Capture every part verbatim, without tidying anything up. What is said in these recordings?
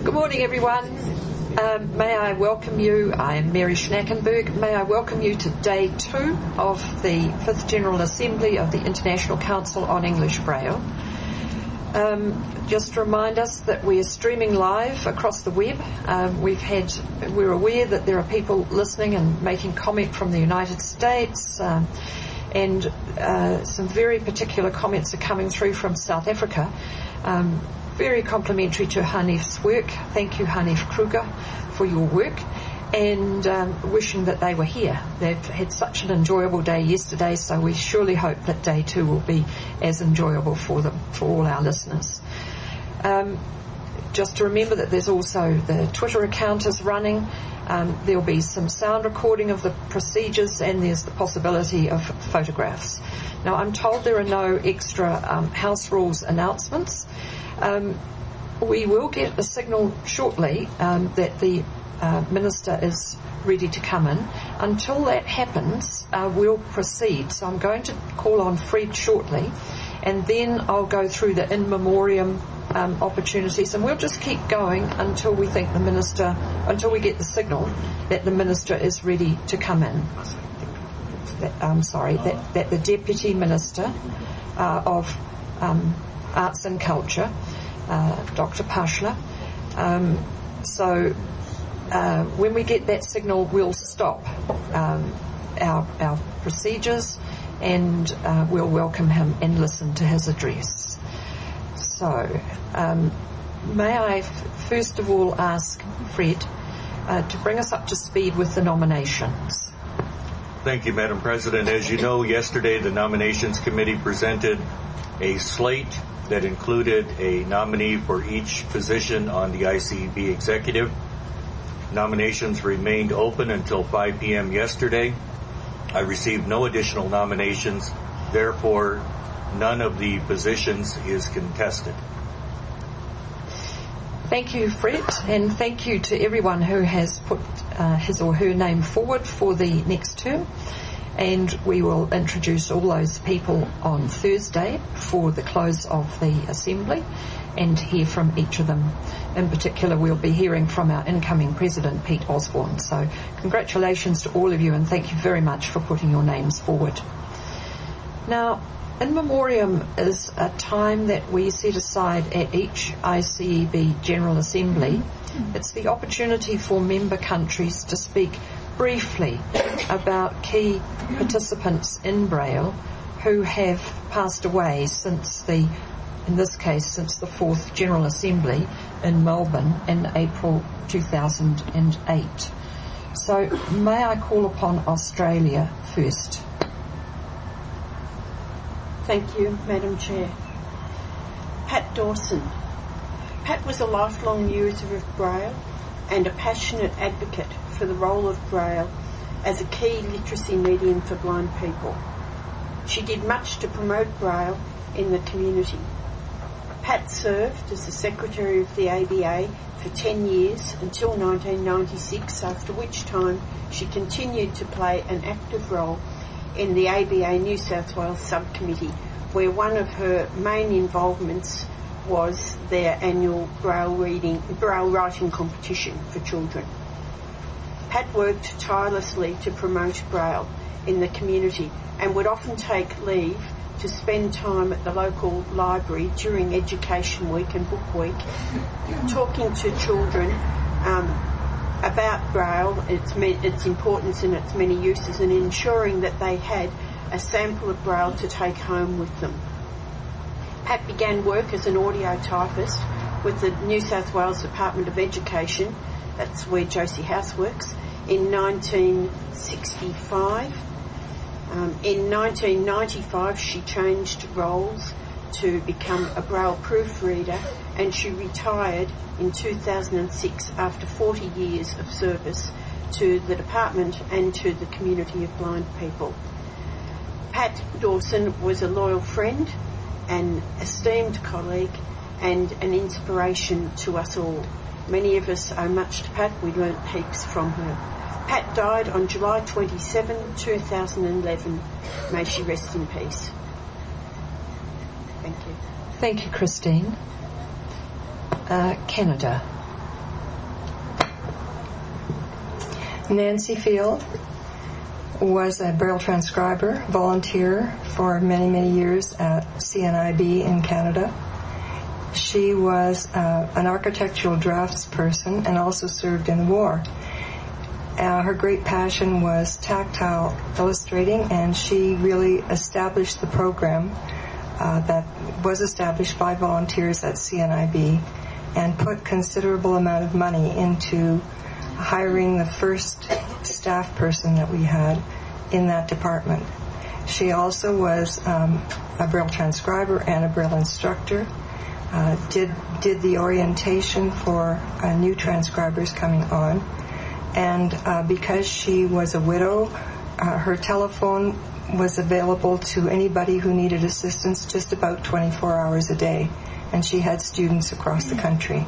Good morning, everyone. Um, may I welcome you, I am Mary Schnackenberg, may I welcome you to day two of the fifth General Assembly of the International Council on English Braille. Um, just to remind us that we are streaming live across the web. Um, we've had, we're aware that there are people listening and making comment from the United States, um, and uh, some very particular comments are coming through from South Africa. Um, very complimentary to Hanif's work. Thank you, Hanif Kruger, for your work, and um, wishing that they were here. They've had such an enjoyable day yesterday, so we surely hope that day two will be as enjoyable for them, for all our listeners. Um, just to remember that there's also the Twitter account is running. Um, there'll be some sound recording of the procedures, and there's the possibility of photographs. Now, I'm told there are no extra um, House Rules announcements. Um, we will get a signal shortly um, that the uh, Minister is ready to come in. Until that happens, uh, we'll proceed. So I'm going to call on Fred shortly, and then I'll go through the in memoriam um, opportunities, and we'll just keep going until we think the Minister, until we get the signal that the Minister is ready to come in. That, I'm sorry, that, that the Deputy Minister uh, of um, Arts and Culture, uh, Doctor Pashla. Um, so uh, when we get that signal, we'll stop um, our, our procedures, and uh, we'll welcome him and listen to his address. So um, may I f- first of all ask Fred uh, to bring us up to speed with the nominations. Thank you, Madam President. As you know, yesterday the Nominations Committee presented a slate that included a nominee for each position on the I C E B executive. Nominations remained open until five p.m. yesterday. I received no additional nominations. Therefore, none of the positions is contested. Thank you, Fred, and thank you to everyone who has put uh, his or her name forward for the next term. And we will introduce all those people on Thursday for the close of the Assembly and hear from each of them. In particular, we'll be hearing from our incoming President, Pete Osborne. So congratulations to all of you, and thank you very much for putting your names forward. Now, in memoriam is a time that we set aside at each I C E B General Assembly. It's the opportunity for member countries to speak briefly about key participants in Braille who have passed away since the, in this case, since the fourth General Assembly in Melbourne in April two thousand eight. So may I call upon Australia first? Thank you, Madam Chair. Pat Dawson. Pat was a lifelong user of Braille and a passionate advocate for the role of Braille as a key literacy medium for blind people. She did much to promote Braille in the community. Pat served as the Secretary of the A B A for ten years until nineteen ninety-six, after which time she continued to play an active role in the A B A New South Wales subcommittee, where one of her main involvements was their annual Braille reading, Braille writing competition for children. Pat worked tirelessly to promote Braille in the community and would often take leave to spend time at the local library during Education Week and Book Week, talking to children um, about Braille, its, its importance and its many uses, and ensuring that they had a sample of Braille to take home with them. Pat began work as an audio typist with the New South Wales Department of Education, that's where Josie House works, in nineteen sixty-five. Um, in nineteen ninety-five she changed roles to become a Braille proofreader, and she retired in two thousand six after forty years of service to the department and to the community of blind people. Pat Dawson was a loyal friend, an esteemed colleague, and an inspiration to us all. Many of us owe much to Pat. We learnt heaps from her. Pat died on July twenty-seventh, two thousand eleven. May she rest in peace. Thank you. Thank you, Christine. Uh, Canada. Nancy Field was a Braille transcriber, volunteer for many, many years at C N I B in Canada. She was uh, an architectural draftsperson and also served in the war. Uh, her great passion was tactile illustrating, and she really established the program uh, that was established by volunteers at C N I B and put considerable amount of money into hiring the first staff person that we had in that department. She also was um, a Braille transcriber and a Braille instructor. Uh, did did the orientation for uh, new transcribers coming on, and uh, because she was a widow, uh, her telephone was available to anybody who needed assistance just about twenty-four hours a day, and she had students across the country.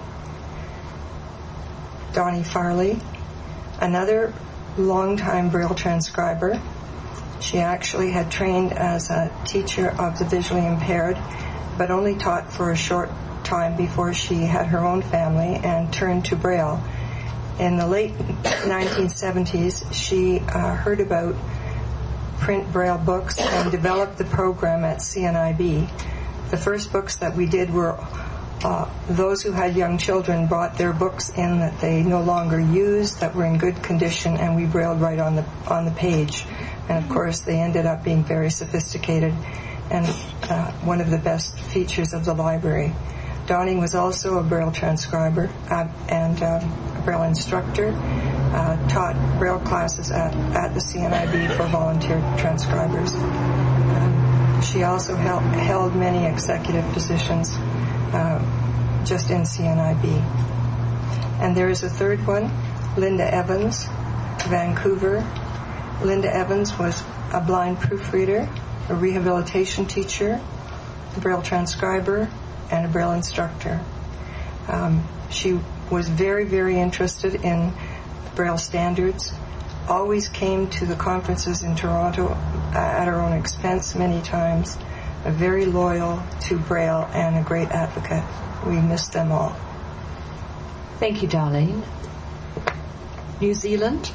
Donnie Farley, another longtime Braille transcriber. She actually had trained as a teacher of the visually impaired, but only taught for a short time before she had her own family and turned to Braille. In the late nineteen seventies, she uh, heard about print Braille books and developed the program at C N I B. The first books that we did were uh, those who had young children brought their books in that they no longer used, that were in good condition, and we brailled right on the on the page. And of course, they ended up being very sophisticated and uh, one of the best features of the library. Donnie was also a Braille transcriber uh, and uh, a Braille instructor, uh, taught Braille classes at, at the C N I B for volunteer transcribers. Um, she also held, held many executive positions uh, just in C N I B. And there is a third one, Linda Evans, Vancouver. Linda Evans was a blind proofreader, a rehabilitation teacher, a Braille transcriber, and a Braille instructor. Um, she was very, very interested in Braille standards, always came to the conferences in Toronto uh, at her own expense many times, uh, very loyal to Braille and a great advocate. We miss them all. Thank you, Darlene. New Zealand.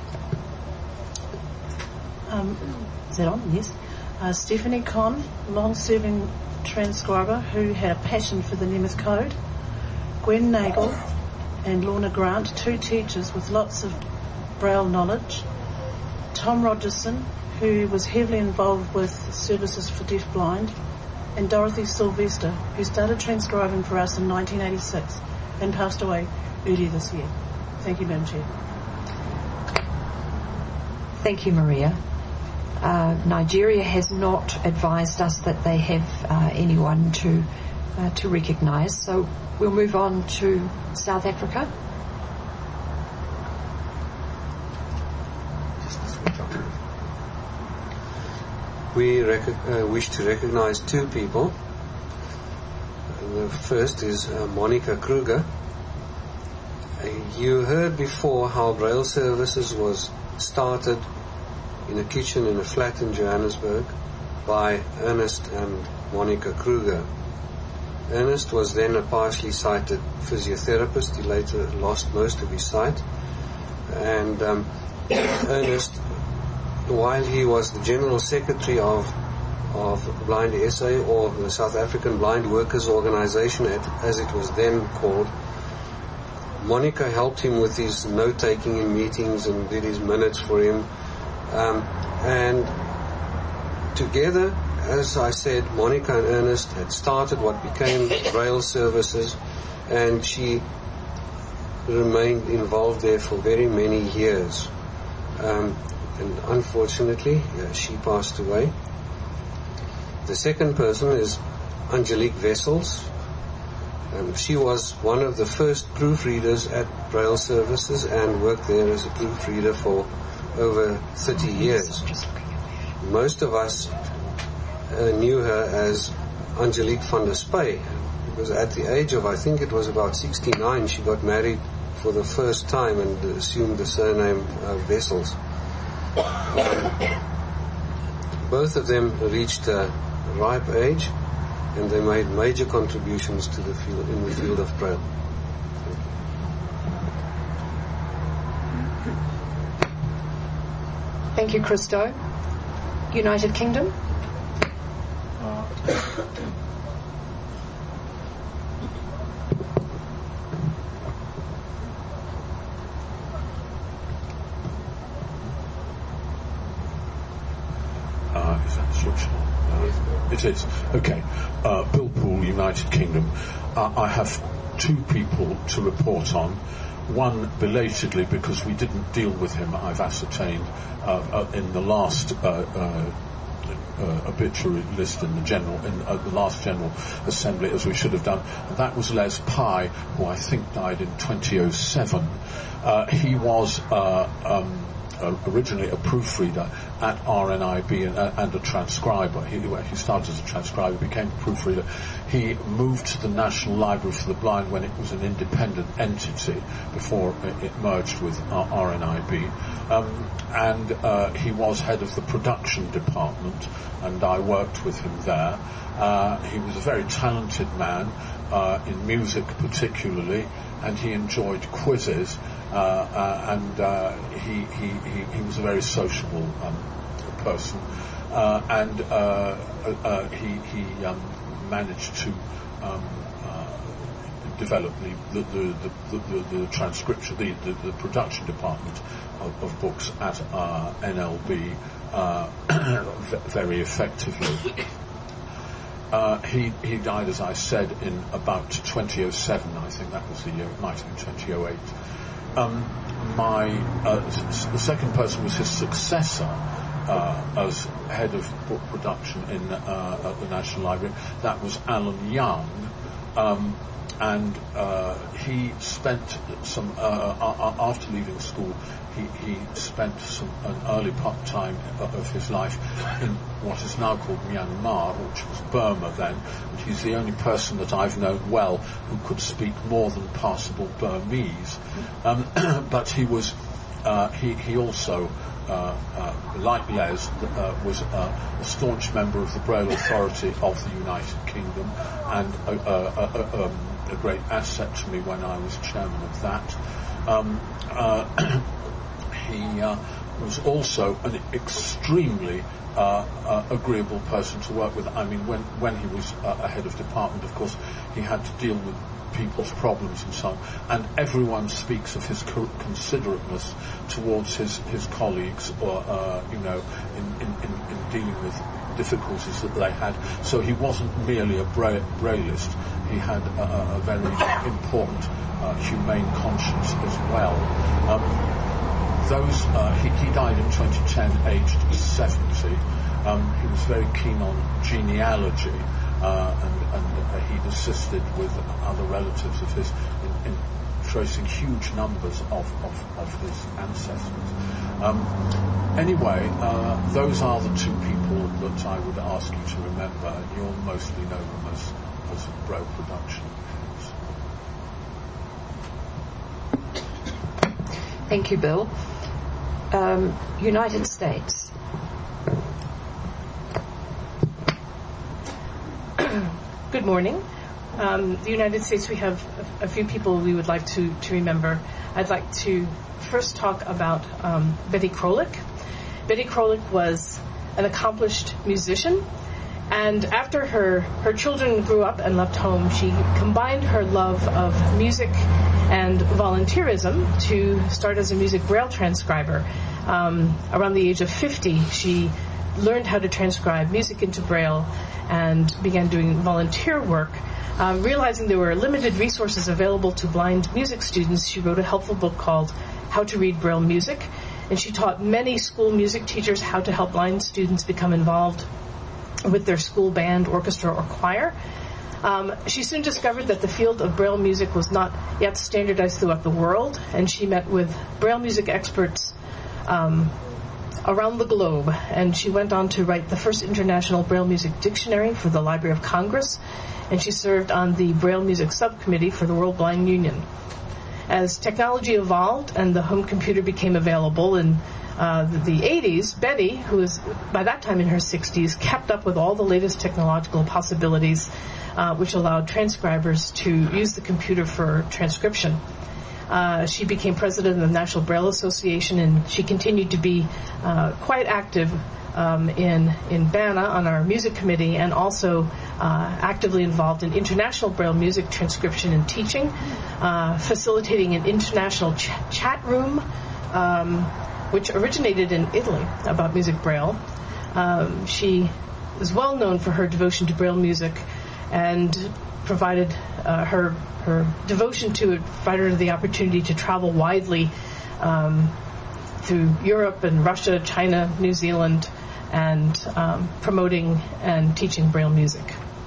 Um, is that on? Yes. Uh, Stephanie Conn, long-serving transcriber who had a passion for the Nemeth Code. Gwen Nagel and Lorna Grant, two teachers with lots of Braille knowledge. Tom Rogerson, who was heavily involved with services for deaf-blind. And Dorothy Sylvester, who started transcribing for us in nineteen eighty-six and passed away earlier this year. Thank you, Madam Chair. Thank you, Maria. Uh, Nigeria has not advised us that they have uh, anyone to uh, to recognise, so we'll move on to South Africa. We rec- uh, wish to recognise two people. The first is uh, Monica Kruger. Uh, you heard before how Braille Services was started in a kitchen in a flat in Johannesburg by Ernest and Monica Kruger. Ernest was then a partially sighted physiotherapist. He later lost most of his sight. And um, Ernest, while he was the General Secretary of of Blind S A, or the South African Blind Workers Organization as it was then called, Monica helped him with his note-taking in meetings and did his minutes for him. Um, and together, as I said, Monica and Ernest had started what became Braille Services, and she remained involved there for very many years. Um, and unfortunately, yeah, she passed away. The second person is Angelique Wessels. Um, she was one of the first proofreaders at Braille Services and worked there as a proofreader for over thirty years. Most of us uh, knew her as Angelique van der Spey, because at the age of, I think it was about sixty-nine, she got married for the first time and assumed the surname uh, Wessels. Um, both of them reached a ripe age, and they made major contributions to the field in the field of Braille. Thank you, Christo. United Kingdom? Uh, is that switched on? Uh, it is. Okay. Uh, Bill Poole, United Kingdom. Uh, I have two people to report on. One belatedly, because we didn't deal with him, I've ascertained, uh, uh, in the last uh, uh, uh, obituary list in the general, in uh, the last General Assembly, as we should have done. And that was Les Pye, who I think died in twenty oh seven. Uh, he was uh, um, Uh, originally a proofreader at R N I B and, uh, and a transcriber. He, he started as a transcriber, became a proofreader. He moved to the National Library for the Blind when it was an independent entity before it, it merged with uh, R N I B. Um, and uh, he was head of the production department, and I worked with him there. Uh, he was a very talented man, uh, in music particularly, and he enjoyed quizzes. Uh, uh, and uh, he, he, he, he was a very sociable um, person, uh, and uh, uh, he, he um, managed to um, uh, develop the, the, the, the, the, the transcription, the, the, the production department of, of books at uh, N L B uh, very effectively. Uh, he, he died, as I said, in about twenty oh seven. I think that was the year. It might have been twenty oh eight. Um, my uh, s- the second person was his successor uh, as head of book production in uh, at the National Library. That was Alan Young, um, and uh, he spent some uh, uh, after leaving school. He, he spent some, an early part time of his life in what is now called Myanmar, which was Burma then, and he's the only person that I've known well who could speak more than passable Burmese. Um, but he was, uh, he, he also, uh, uh, like Les, uh, was uh, a staunch member of the Braille Authority of the United Kingdom, and a, a, a, a, a great asset to me when I was chairman of that. Um, uh, He uh, was also an extremely uh, uh, agreeable person to work with. I mean, when, when he was uh, a head of department, of course, he had to deal with people's problems and so on. And everyone speaks of his co- considerateness towards his, his colleagues, or, uh, you know, in, in, in, in dealing with difficulties that they had. So he wasn't merely a bra- brailleist. He had a, a very important uh, humane conscience as well. Um, Those uh, he, he died in twenty ten, aged seventy. Um, he was very keen on genealogy, uh, and, and uh, he'd assisted with other relatives of his in, in tracing huge numbers of, of, of his ancestors. Um, anyway, uh, those are the two people that I would ask you to remember, and you'll mostly know them as, as Braille production. Thank you, Bill. Um, United States. Good morning. Um, the United States, we have a, a few people we would like to, to remember. I'd like to first talk about um, Betty Krolik. Betty Krolik was an accomplished musician, and after her, her children grew up and left home, she combined her love of music and volunteerism to start as a music Braille transcriber. Um, around the age of fifty, she learned how to transcribe music into Braille and began doing volunteer work. Um, realizing there were limited resources available to blind music students, she wrote a helpful book called How to Read Braille Music, and she taught many school music teachers how to help blind students become involved with their school band, orchestra, or choir. Um, she soon discovered that the field of Braille music was not yet standardized throughout the world, and she met with Braille music experts um, around the globe, and she went on to write the first international Braille music dictionary for the Library of Congress, and she served on the Braille music subcommittee for the World Blind Union. As technology evolved and the home computer became available in uh, the, the eighties, Betty, who was by that time in her sixties, kept up with all the latest technological possibilities, uh, which allowed transcribers to use the computer for transcription. Uh, she became president of the National Braille Association, and she continued to be uh, quite active um, in in B A N A on our music committee, and also uh, actively involved in international Braille music transcription and teaching, uh, facilitating an international ch- chat room, um, which originated in Italy about music Braille. Um, she is well known for her devotion to Braille music, and provided uh, her her devotion to it provided her the opportunity to travel widely um, through Europe and Russia, China, New Zealand, and um, promoting and teaching Braille music.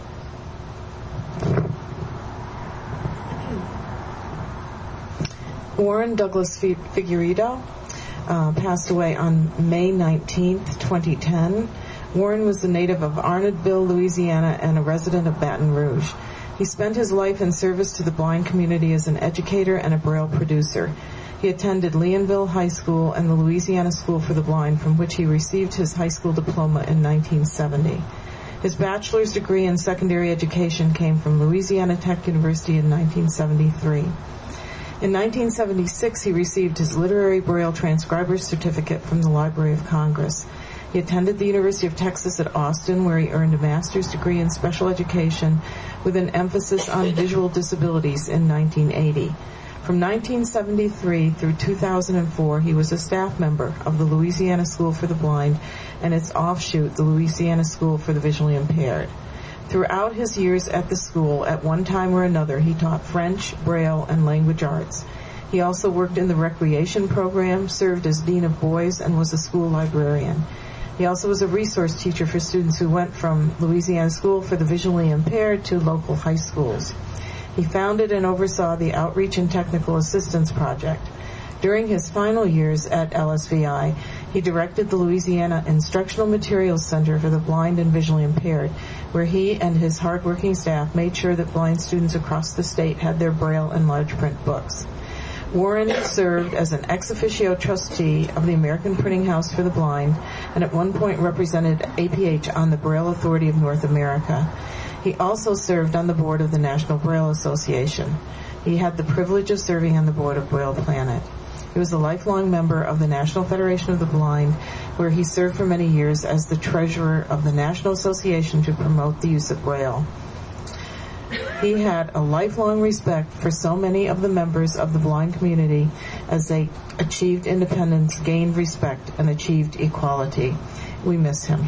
Warren Douglas Figueredo uh, passed away on May nineteenth, twenty ten. Warren was a native of Arnoldville, Louisiana, and a resident of Baton Rouge. He spent his life in service to the blind community as an educator and a Braille producer. He attended Leonville High School and the Louisiana School for the Blind, from which he received his high school diploma in nineteen seventy. His bachelor's degree in secondary education came from Louisiana Tech University in nineteen seventy-three. In nineteen seventy-six, he received his literary Braille transcriber's certificate from the Library of Congress. He attended the University of Texas at Austin, where he earned a master's degree in special education with an emphasis on visual disabilities in nineteen eighty. From nineteen seventy-three through two thousand four, he was a staff member of the Louisiana School for the Blind and its offshoot, the Louisiana School for the Visually Impaired. Throughout his years at the school, at one time or another, he taught French, Braille, and language arts. He also worked in the recreation program, served as Dean of Boys, and was a school librarian. He also was a resource teacher for students who went from Louisiana School for the Visually Impaired to local high schools. He founded and oversaw the Outreach and Technical Assistance Project. During his final years at L S V I, he directed the Louisiana Instructional Materials Center for the Blind and Visually Impaired, where he and his hardworking staff made sure that blind students across the state had their Braille and large print books. Warren served as an ex officio trustee of the American Printing House for the Blind, and at one point represented A P H on the Braille Authority of North America. He also served on the board of the National Braille Association. He had the privilege of serving on the board of Braille Planet. He was a lifelong member of the National Federation of the Blind, where he served for many years as the treasurer of the National Association to promote the use of Braille. He had a lifelong respect for so many of the members of the blind community as they achieved independence, gained respect, and achieved equality. We miss him.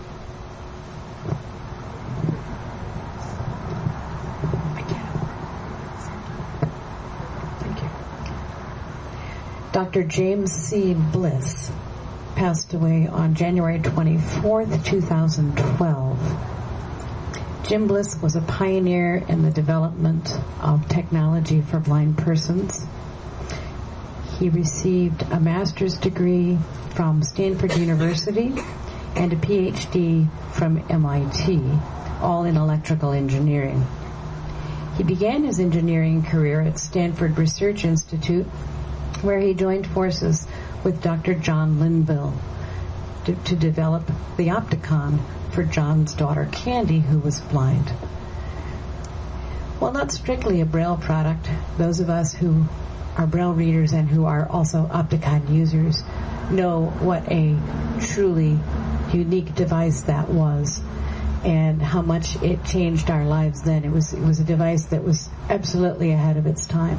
Thank you. Doctor James C. Bliss passed away on January twenty-fourth, two thousand twelve. Jim Bliss was a pioneer in the development of technology for blind persons. He received a master's degree from Stanford University and a P H D from M I T, all in electrical engineering. He began his engineering career at Stanford Research Institute, where he joined forces with Doctor John Linville to, to develop the Opticon for John's daughter Candy, who was blind. While not strictly a Braille product, those of us who are Braille readers and who are also Opticon users know what a truly unique device that was and how much it changed our lives then. It was, it was a device that was absolutely ahead of its time.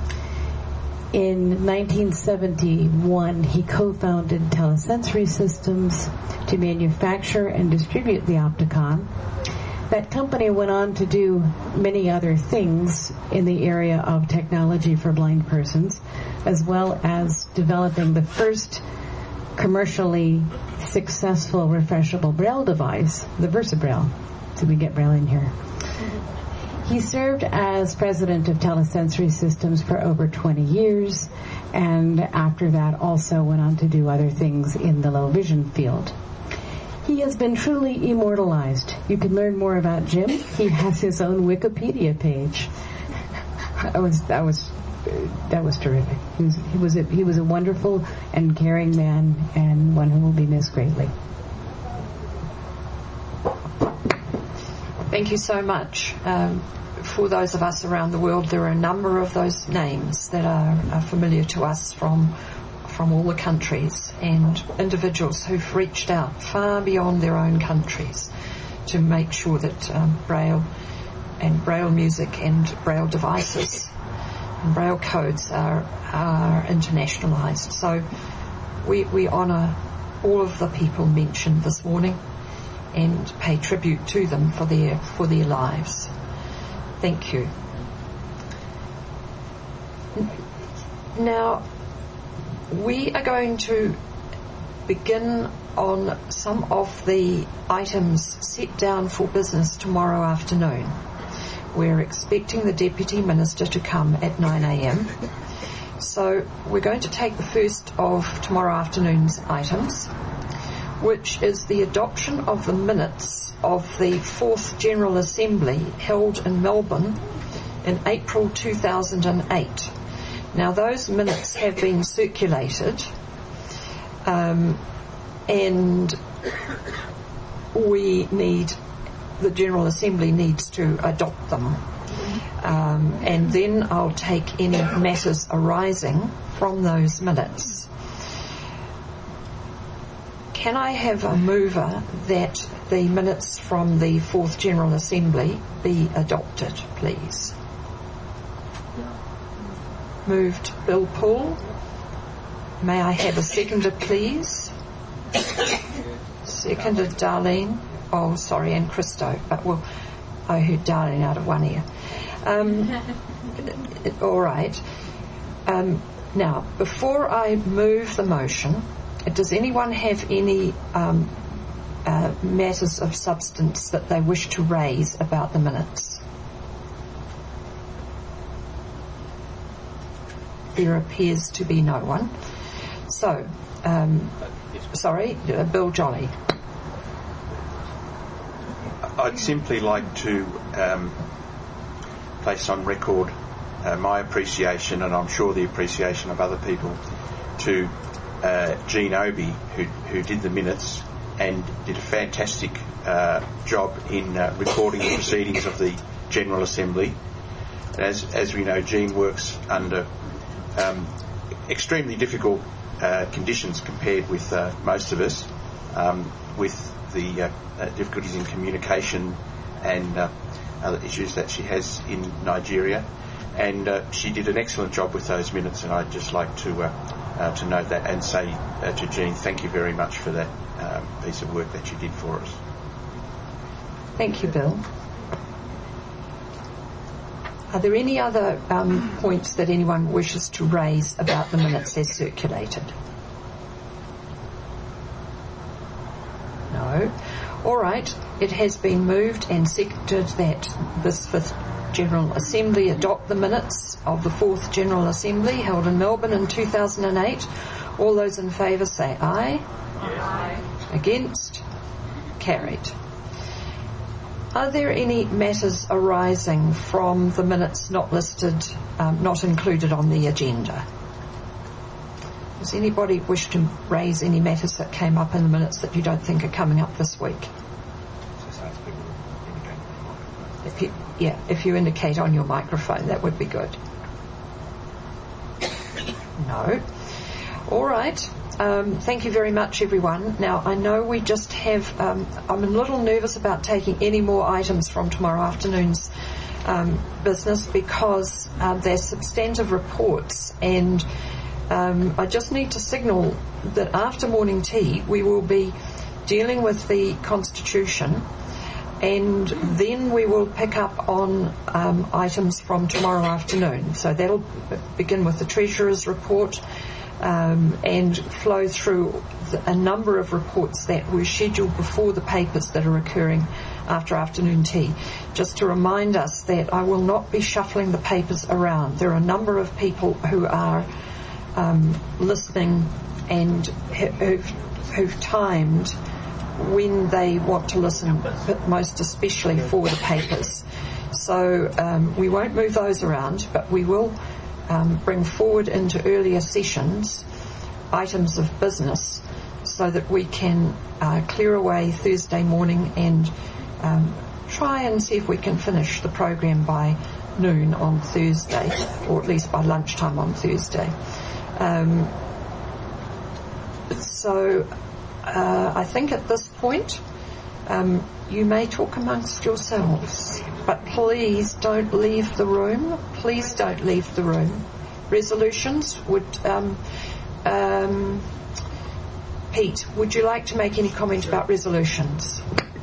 In nineteen seventy-one, he co-founded Telesensory Systems to manufacture and distribute the Opticon. That company went on to do many other things in the area of technology for blind persons, as well as developing the first commercially successful refreshable Braille device, the VersaBraille. So we get Braille in here. He served as president of Telesensory Systems for over twenty years, and after that also went on to do other things in the low vision field. He has been truly immortalized. You can learn more about Jim. He has his own Wikipedia page. That was that was that was terrific. He was he was a, he was a wonderful and caring man, and one who will be missed greatly. Thank you so much. Um, for those of us around the world, there are a number of those names that are, are familiar to us from from all the countries, and individuals who've reached out far beyond their own countries to make sure that um, Braille and Braille music and Braille devices and Braille codes are are internationalised. So we we honour all of the people mentioned this morning and pay tribute to them for their for their lives. Thank you. Now, we are going to begin on some of the items set down for business tomorrow afternoon. We're expecting the Deputy Minister to come at nine a.m. So we're going to take the first of tomorrow afternoon's items, which is the adoption of the minutes of the fourth General Assembly held in Melbourne in April two thousand eight. Now, those minutes have been circulated, um, and we need, the General Assembly needs to adopt them. Um, and then I'll take any matters arising from those minutes. Can I have a mover that the minutes from the fourth General Assembly be adopted, please? Moved Bill Poole. May I have a seconder, please? Seconded Darlene. Oh, sorry, and Christo. But well, I heard Darlene out of one ear. Um, all right. Um, now, before I move the motion, does anyone have any um, uh, matters of substance that they wish to raise about the minutes? There appears to be no one. So, um, sorry, uh, Bill Jolly. I'd simply like to um, place on record uh, my appreciation, and I'm sure the appreciation of other people, to uh, Jean Obi, who, who did the minutes and did a fantastic uh, job in uh, recording the proceedings of the General Assembly. As, as we know, Jean works under um, extremely difficult uh, conditions compared with uh, most of us, um, with the uh, uh, difficulties in communication and uh, other issues that she has in Nigeria. And uh, she did an excellent job with those minutes, and I'd just like to uh, uh, to note that and say uh, to Jean, thank you very much for that um, piece of work that you did for us. Thank you, Bill. Are there any other um, points that anyone wishes to raise about the minutes as circulated? No. All right. It has been moved and seconded that this fifth General Assembly adopt the minutes of the fourth General Assembly held in Melbourne in two thousand eight. All those in favour say aye. Aye. Against? Carried. Are there any matters arising from the minutes not listed, um, not included on the agenda? Does anybody wish to raise any matters that came up in the minutes that you don't think are coming up this week? If you, yeah, if you indicate on your microphone, that would be good. No. All right. Um, thank you very much, everyone. Now, I know we just have, um, I'm a little nervous about taking any more items from tomorrow afternoon's um, business because um, they're substantive reports, and um, I just need to signal that after morning tea we will be dealing with the Constitution, and then we will pick up on um, items from tomorrow afternoon. So that'll begin with the Treasurer's report, Um, and flow through a number of reports that were scheduled before the papers that are occurring after afternoon tea. Just to remind us that I will not be shuffling the papers around. There are a number of people who are um, listening and who've, who've timed when they want to listen, but most especially for the papers. So um, we won't move those around, but we will Um, bring forward into earlier sessions items of business so that we can uh, clear away Thursday morning and um, try and see if we can finish the program by noon on Thursday, or at least by lunchtime on Thursday. Um, so uh, I think at this point um, you may talk amongst yourselves, but please don't leave the room. Please don't leave the room. Resolutions would... Um, um, Pete, would you like to make any comment about resolutions?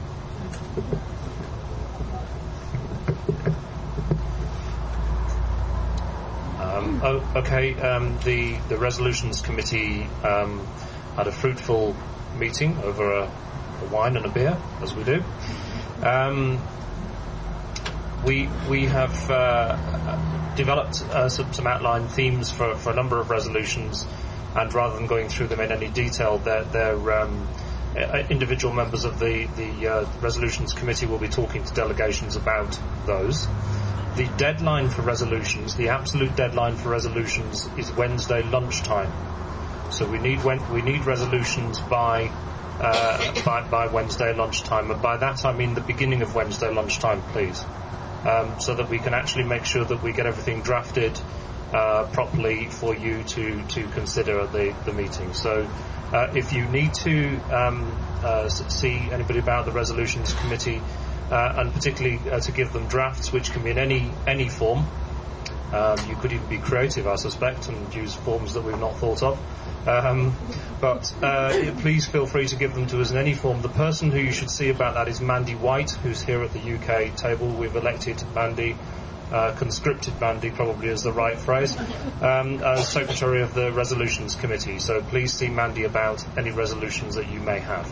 Um, oh, okay, um, the, the Resolutions Committee um, had a fruitful meeting over a, a wine and a beer, as we do. Um, we we have uh, developed uh, some, some outline themes for, for a number of resolutions, and rather than going through them in any detail, they're, they're, um, individual members of the, the uh, Resolutions Committee will be talking to delegations about those. The deadline for resolutions, the absolute deadline for resolutions, is Wednesday lunchtime. So we need we need resolutions by, uh, by by Wednesday lunchtime, and by that I mean the beginning of Wednesday lunchtime, please, um, so that we can actually make sure that we get everything drafted Uh, properly for you to, to consider at the, the meeting. So uh, if you need to um, uh, see anybody about the Resolutions Committee, uh, and particularly uh, to give them drafts, which can be in any any form, um, you could even be creative, I suspect, and use forms that we've not thought of. Um, but uh, please feel free to give them to us in any form. The person who you should see about that is Mandy White, who's here at the U K table. We've elected Mandy. Uh, conscripted Mandy probably is the right phrase, um, as Secretary of the Resolutions Committee. So please see Mandy about any resolutions that you may have.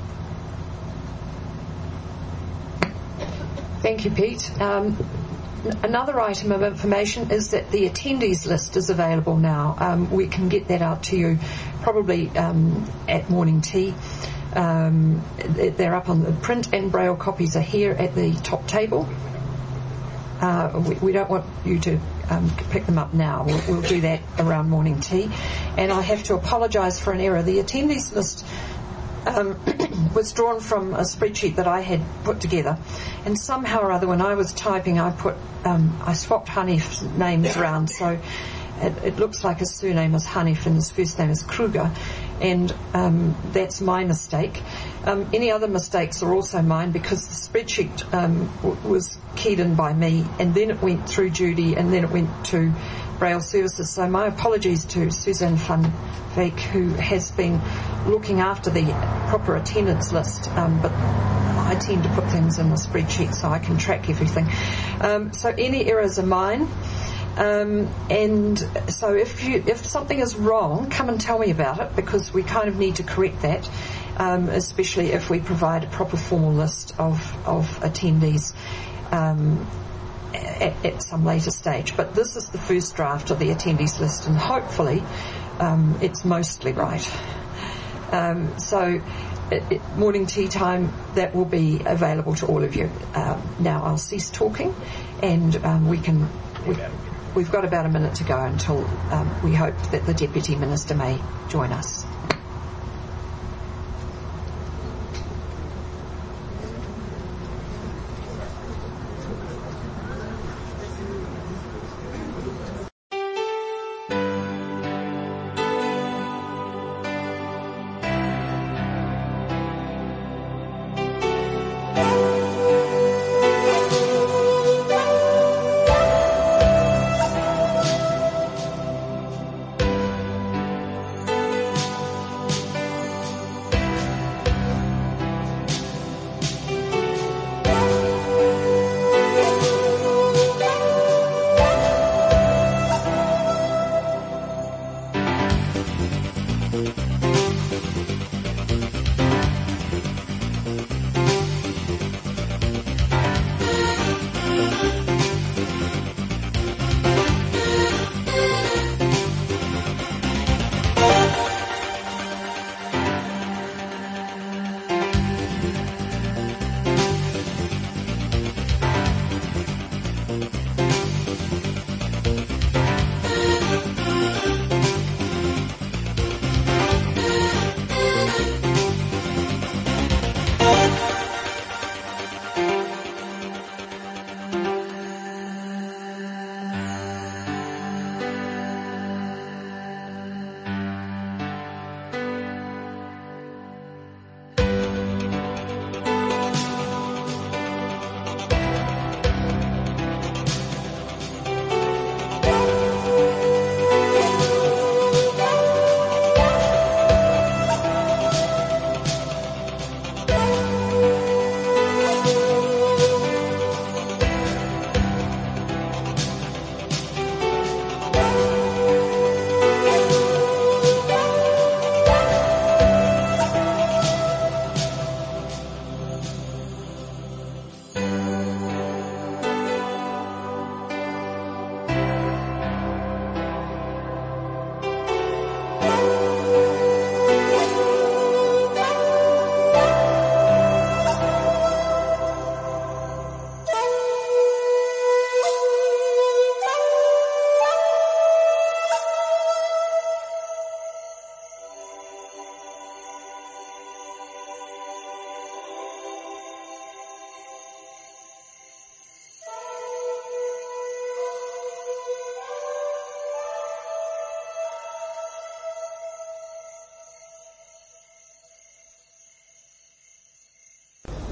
Thank you, Pete. Um, another item of information is that the attendees list is available now. Um, we can get that out to you probably um, at morning tea. Um, they're up on the print and braille copies are here at the top table. Uh, we, we don't want you to um, pick them up now. We'll, we'll do that around morning tea. And I have to apologise for an error. The attendees list um, was drawn from a spreadsheet that I had put together, and somehow or other when I was typing I put um, I swapped Hanif's names around, so it, it looks like his surname is Hanif and his first name is Kruger, and um, that's my mistake. Um, any other mistakes are also mine, because the spreadsheet um, w- was keyed in by me, and then it went through Judy, and then it went to Braille Services. So my apologies to Suzanne van Veek, who has been looking after the proper attendance list, um, but I tend to put things in the spreadsheet so I can track everything. Um, so any errors are mine. Um, and so if you if something is wrong, come and tell me about it, because we kind of need to correct that, um, especially if we provide a proper formal list of, of attendees um, at, at some later stage. But this is the first draft of the attendees list, and hopefully um, it's mostly right. Um, so it, it, morning tea time, that will be available to all of you. Um, now I'll cease talking, and um, we can... We, We've got about a minute to go until um, we hope that the Deputy Minister may join us.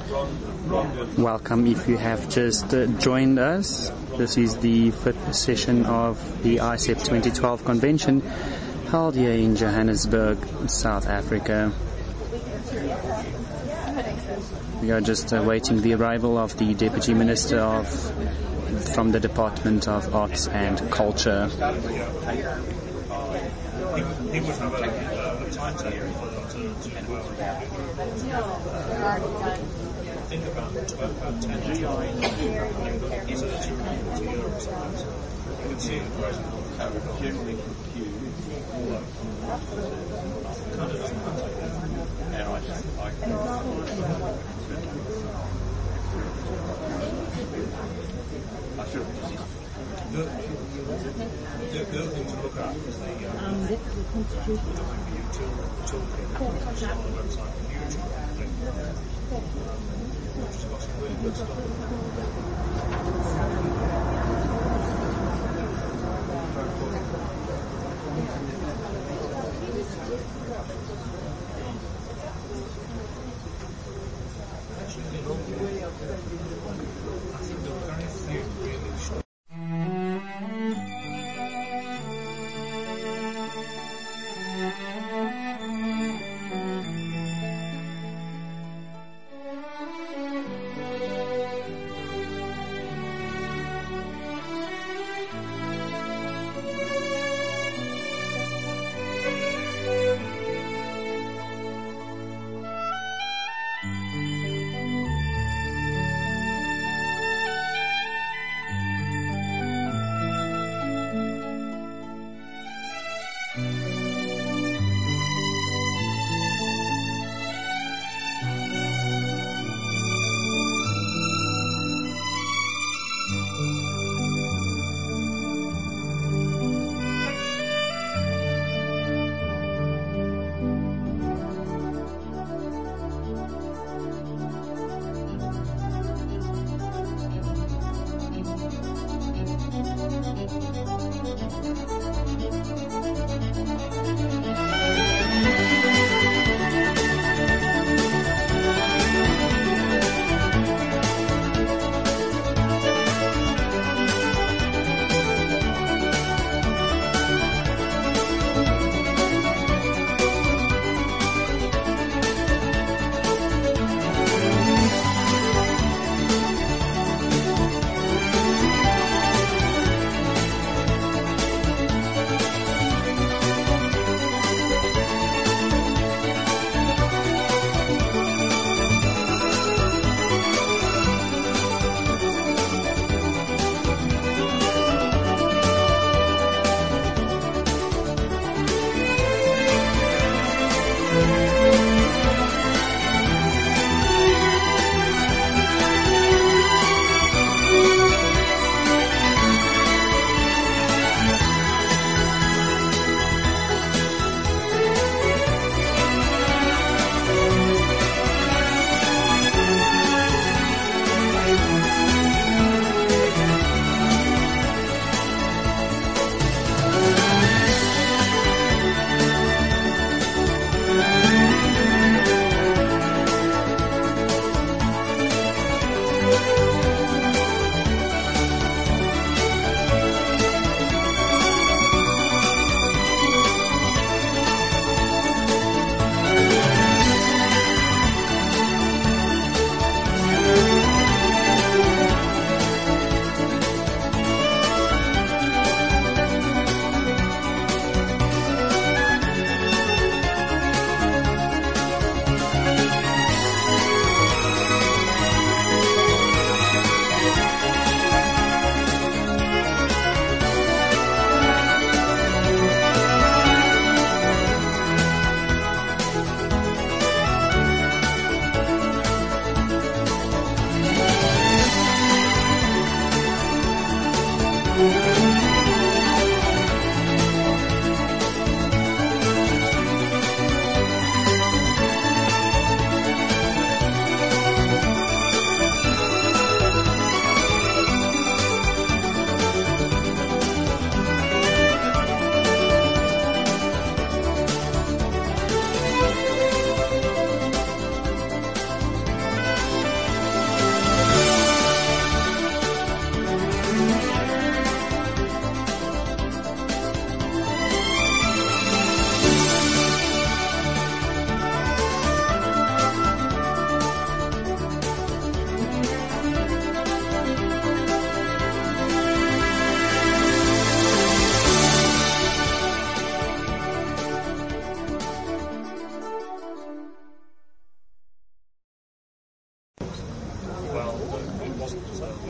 Welcome if you have just uh, joined us. This is the fifth session of the I C E P twenty twelve convention held here in Johannesburg, South Africa. We are just awaiting the arrival of the Deputy Minister of from the Department of Arts and Culture. Think about it, about ten to twelve. You can see the price of the generally confused. And I just like I should the, the, the other thing to look at is the um, the constitution on the website for YouTube. Which has got some really good stuff. I think there are very few really strong.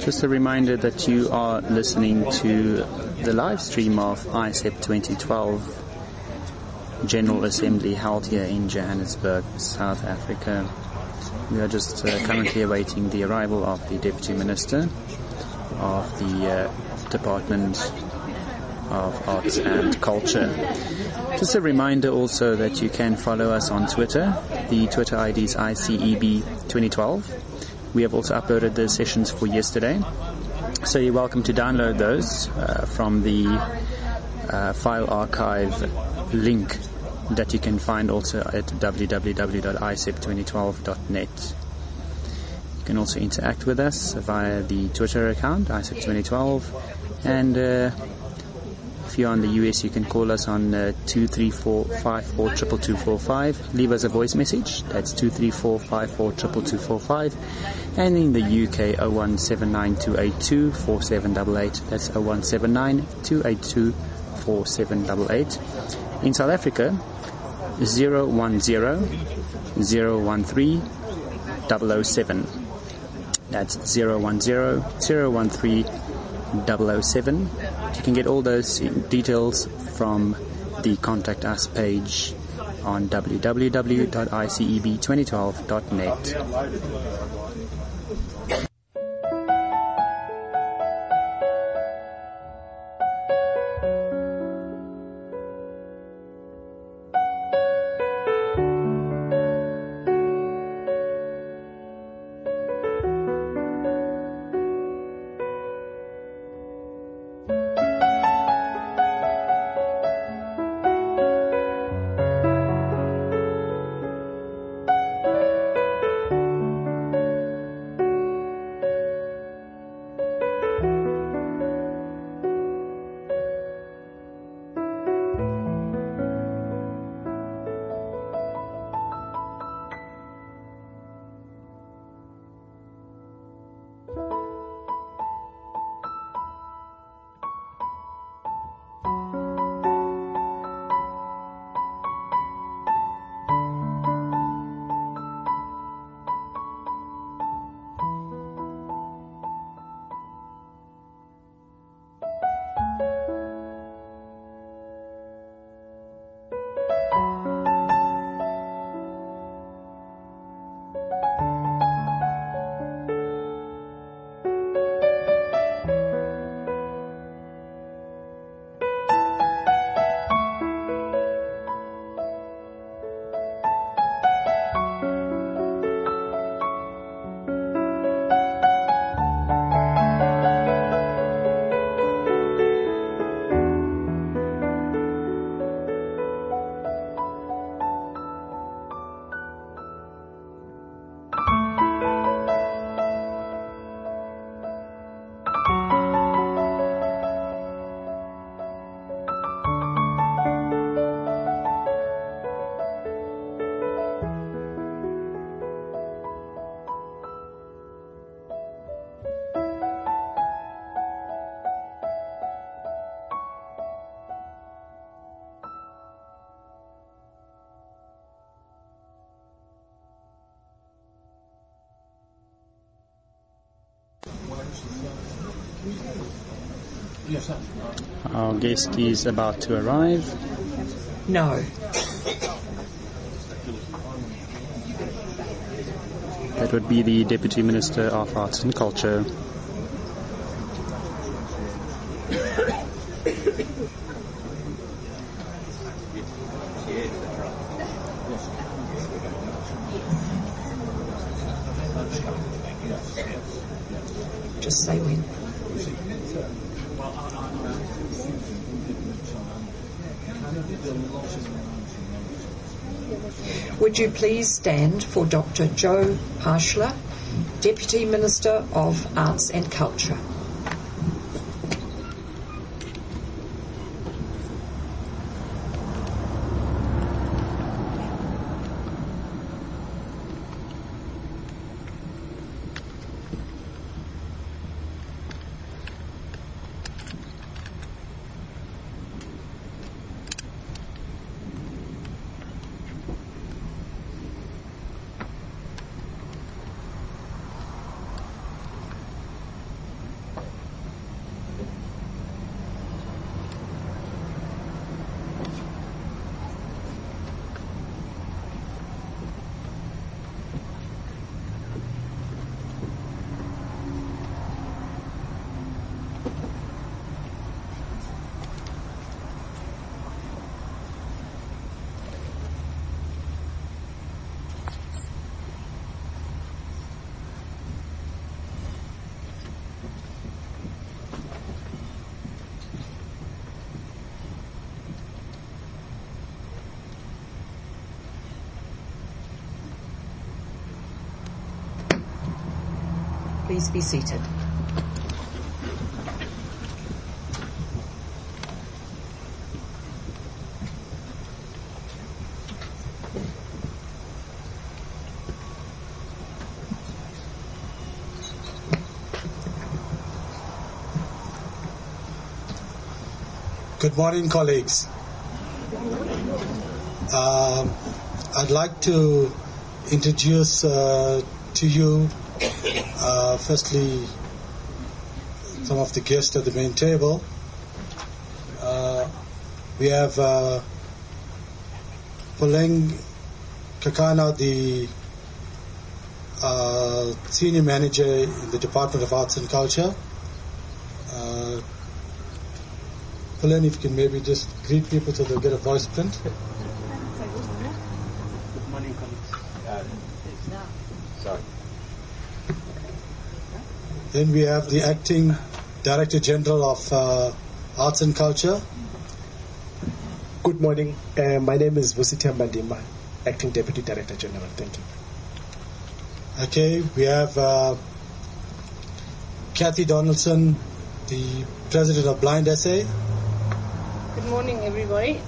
Just a reminder that you are listening to the live stream of I S E P twenty twelve General Assembly held here in Johannesburg, South Africa. We are just uh, currently awaiting the arrival of the Deputy Minister of the uh, Department of Arts and Culture. Just a reminder also that you can follow us on Twitter. The Twitter I D is I C E B twenty twelve. We have also uploaded the sessions for yesterday, so you're welcome to download those uh, from the uh, file archive link that you can find also at w w w dot i s e p twenty twelve dot net. You can also interact with us via the Twitter account, I S E P twenty twelve, and uh, if you're on the U S, you can call us on uh, two three four, five four two two two four five. Leave us a voice message. That's two three four, five four two two two four five. And in the U K, oh one seven nine two eight two four seven eight eight. That's oh one seven nine two eight two four seven eight eight. In South Africa, zero one zero zero one three double oh seven. That's zero one zero zero one three double oh seven. You can get all those details from the Contact Us page on w w w dot i c e b twenty twelve dot net. Our guest is about to arrive. No. That would be the Deputy Minister of Arts and Culture. Just say when. Would you please stand for Doctor Joe Harshler, Deputy Minister of Arts and Culture. Please be seated. Good morning, colleagues. Um, I'd like to introduce uh, to you, uh, firstly, some of the guests at the main table. Uh, we have uh, Poleng Kakana, the uh, Senior Manager in the Department of Arts and Culture. Uh, Poleng, if you can maybe just greet people so they'll get a voice print. Good morning, colleagues. Uh, sorry. Then we have the Acting Director General of uh, Arts and Culture. Good morning. Uh, my name is Vusitya Mandima, Acting Deputy Director General. Thank you. Okay, we have uh, Kathy Donaldson, the President of Blind S A. Good morning, everybody.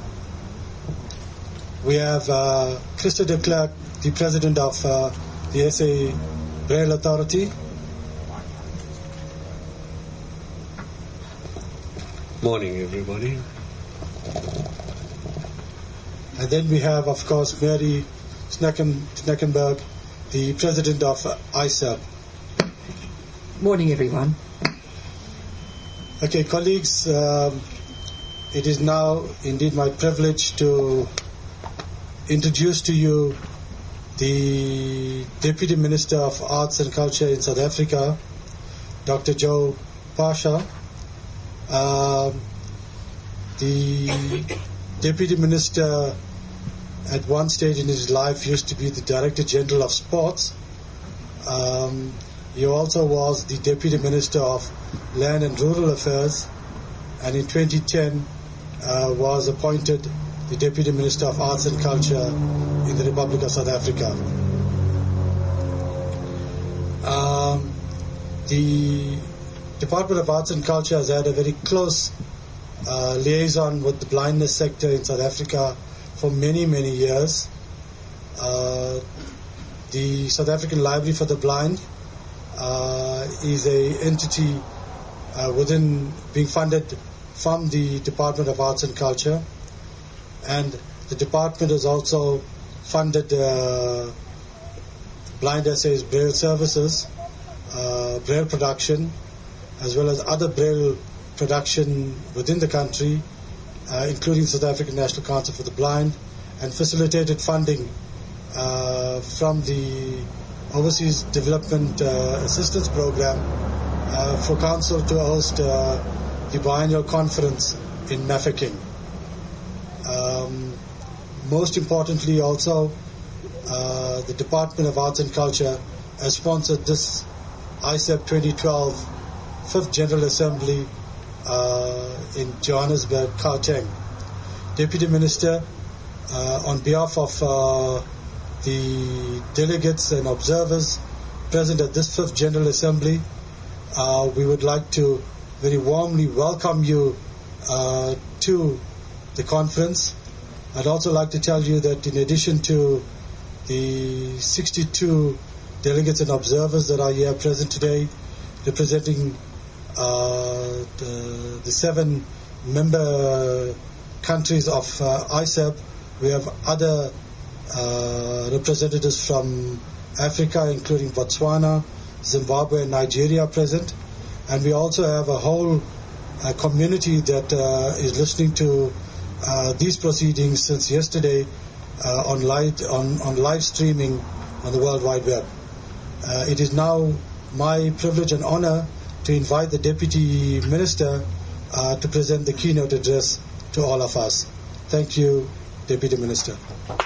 We have uh, Christa de Klerk, the President of uh, the S A Braille Authority. Morning, everybody. And then we have, of course, Mary Schnecken, Schneckenberg, the President of uh, I S E B. Morning, everyone. Okay, colleagues, um, it is now indeed my privilege to introduce to you the Deputy Minister of Arts and Culture in South Africa, Doctor Joe Pasha. Um, the Deputy Minister at one stage in his life used to be the Director General of Sports. Um, he also was the Deputy Minister of Land and Rural Affairs, and in twenty ten uh, was appointed the Deputy Minister of Arts and Culture in the Republic of South Africa. Um, the Department of Arts and Culture has had a very close uh, liaison with the blindness sector in South Africa for many, many years. Uh, the South African Library for the Blind uh, is a entity uh, within being funded from the Department of Arts and Culture, and the department has also funded uh, Blind S A's Braille services, uh, Braille production, as well as other Braille production within the country, uh, including South African National Council for the Blind, and facilitated funding uh, from the Overseas Development uh, Assistance Program uh, for Council to host uh, the biennial conference in Mafeking. Um, most importantly also, uh, the Department of Arts and Culture has sponsored this I S E B twenty twelve fifth General Assembly uh, in Johannesburg, Gauteng. Deputy Minister, uh, on behalf of uh, the delegates and observers present at this fifth General Assembly, uh, we would like to very warmly welcome you uh, to the conference. I'd also like to tell you that in addition to the sixty-two delegates and observers that are here present today, representing uh, the, the seven member countries of uh, I S E B, we have other uh, representatives from Africa, including Botswana, Zimbabwe, and Nigeria present. And we also have a whole uh, community that uh, is listening to uh, these proceedings since yesterday uh, on, live, on, on live streaming on the World Wide Web. Uh, it is now my privilege and honor to invite the Deputy Minister uh, to present the keynote address to all of us. Thank you, Deputy Minister.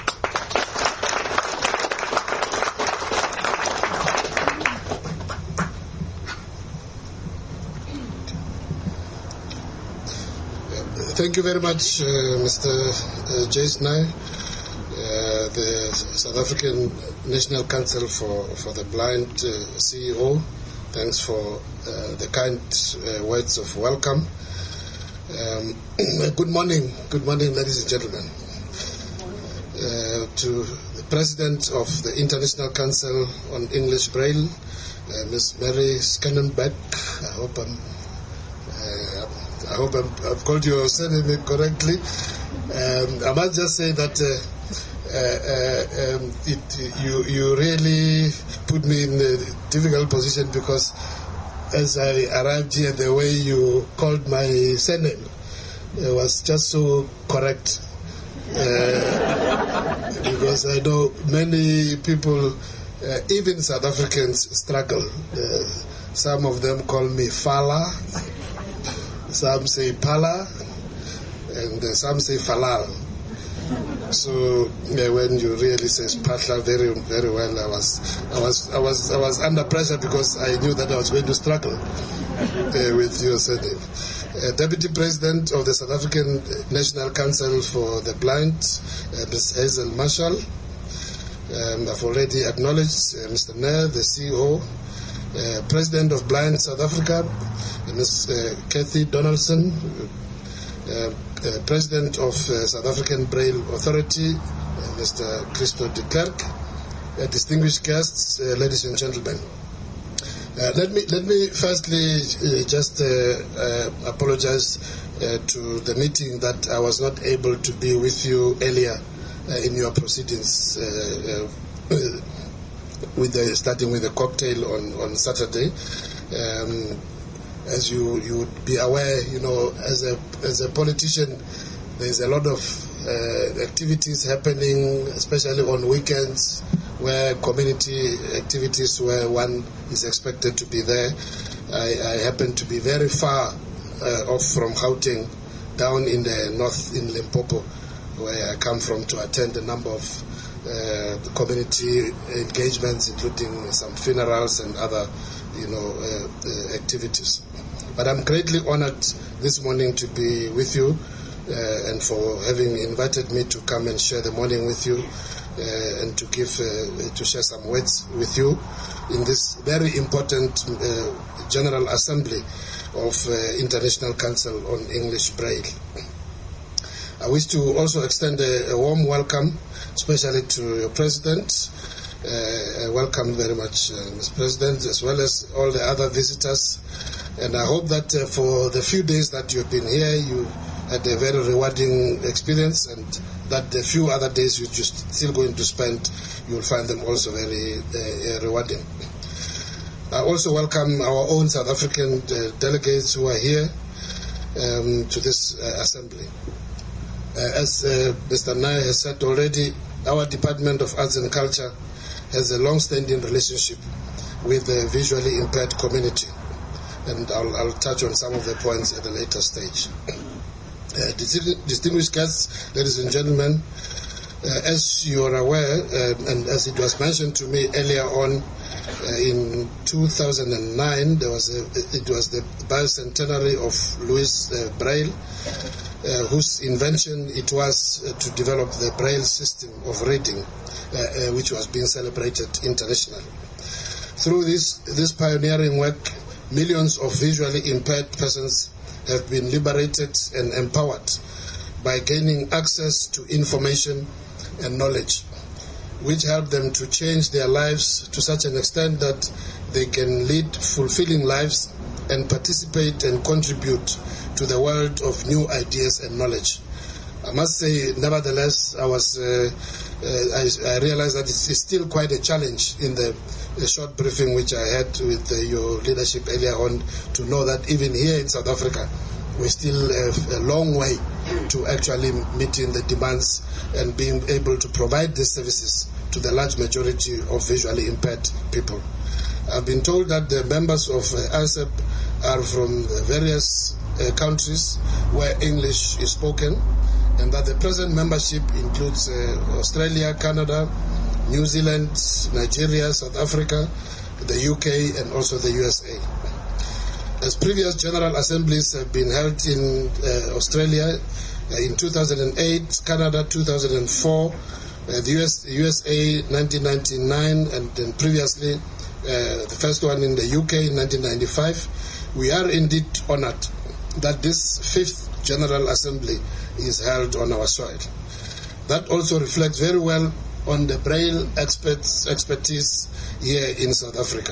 Thank you very much, uh, Mister Uh, Jace Nye, uh, the South African National Council for, for the Blind uh, C E O, thanks for uh, the kind uh, words of welcome. Um, good morning, good morning, ladies and gentlemen. Uh, to the President of the International Council on English Braille, uh, Miz Mary Scannenbeck. I hope I'm, uh, I hope I'm, I've called your surname correctly. Um, I must just say that uh, uh, uh, um, it, you you really put me in a difficult position, because as I arrived here, the way you called my surname uh, was just so correct. Uh, because I know many people, uh, even South Africans, struggle. Uh, some of them call me Fala, some say Pala, and uh, some say Falal. So uh, when you really say Patla very very well, I was I was I was I was under pressure, because I knew that I was going to struggle uh, with your surname. Uh, Deputy President of the South African National Council for the Blind, uh, Miz Hazel Marshall. Um, I've already acknowledged uh, Mister Nair, the C E O. Uh, President of Blind South Africa, uh, Miz Uh, Kathy Donaldson. Uh, uh, President of uh, South African Braille Authority, uh, Mister Christo de Klerk. Uh, distinguished guests, uh, ladies and gentlemen. Uh, let me let me firstly uh, just uh, uh, apologize uh, to the meeting that I was not able to be with you earlier uh, in your proceedings, uh, uh, with the, starting with the cocktail on, on Saturday. Um, as you you would be aware, you know, as a as a politician, there's a lot of uh, activities happening, especially on weekends, where community activities where one is expected to be there. I, I happen to be very far uh, off from Gauteng, down in the north in Limpopo, where I come from, to attend a number of uh, community engagements, including some funerals and other, you know, uh, uh, activities. But I'm greatly honored this morning to be with you, uh, and for having invited me to come and share the morning with you. Uh, and to give, uh, to share some words with you in this very important uh, General Assembly of uh, International Council on English Braille. I wish to also extend a, a warm welcome, especially to your President. Uh, I welcome very much, uh, Mister President, as well as all the other visitors. And I hope that uh, for the few days that you've been here, you had a very rewarding experience, and that the few other days you're just still going to spend, you'll find them also very uh, rewarding. I also welcome our own South African uh, delegates who are here um, to this uh, assembly. Uh, as uh, Mister Nair has said already, our Department of Arts and Culture has a long-standing relationship with the visually impaired community, and I'll, I'll touch on some of the points at a later stage. Uh, distinguished guests, ladies and gentlemen, uh, as you are aware, uh, and as it was mentioned to me earlier on, uh, in two thousand nine, there was a, it was the bicentenary of Louis uh, Braille, uh, whose invention it was uh, to develop the Braille system of reading, uh, uh, which was being celebrated internationally. Through this, this pioneering work, millions of visually impaired persons have been liberated and empowered by gaining access to information and knowledge, which help them to change their lives to such an extent that they can lead fulfilling lives and participate and contribute to the world of new ideas and knowledge. I must say, nevertheless, I was uh, uh, I, I realized that it's, it's still quite a challenge in the, the short briefing which I had with uh, your leadership earlier on, to know that even here in South Africa, we still have a long way to actually meeting the demands and being able to provide these services to the large majority of visually impaired people. I've been told that the members of uh, I S E P are from various uh, countries where English is spoken, and that the present membership includes uh, Australia, Canada, New Zealand, Nigeria, South Africa, the U K, and also the U S A. As previous General Assemblies have been held in uh, Australia uh, in two thousand eight, Canada two thousand four, uh, the U S, U S A nineteen ninety-nine, and then previously uh, the first one in the U K in nineteen ninety-five. We are indeed honored that this fifth General Assembly is held on our soil. That also reflects very well on the Braille experts, expertise here in South Africa,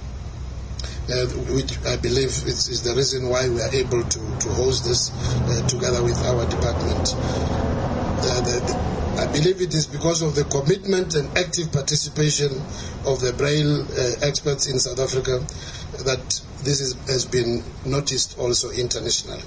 uh, which I believe is, is the reason why we are able to, to host this uh, together with our department. Uh, the, the, I believe it is because of the commitment and active participation of the Braille uh, experts in South Africa that this is, has been noticed also internationally.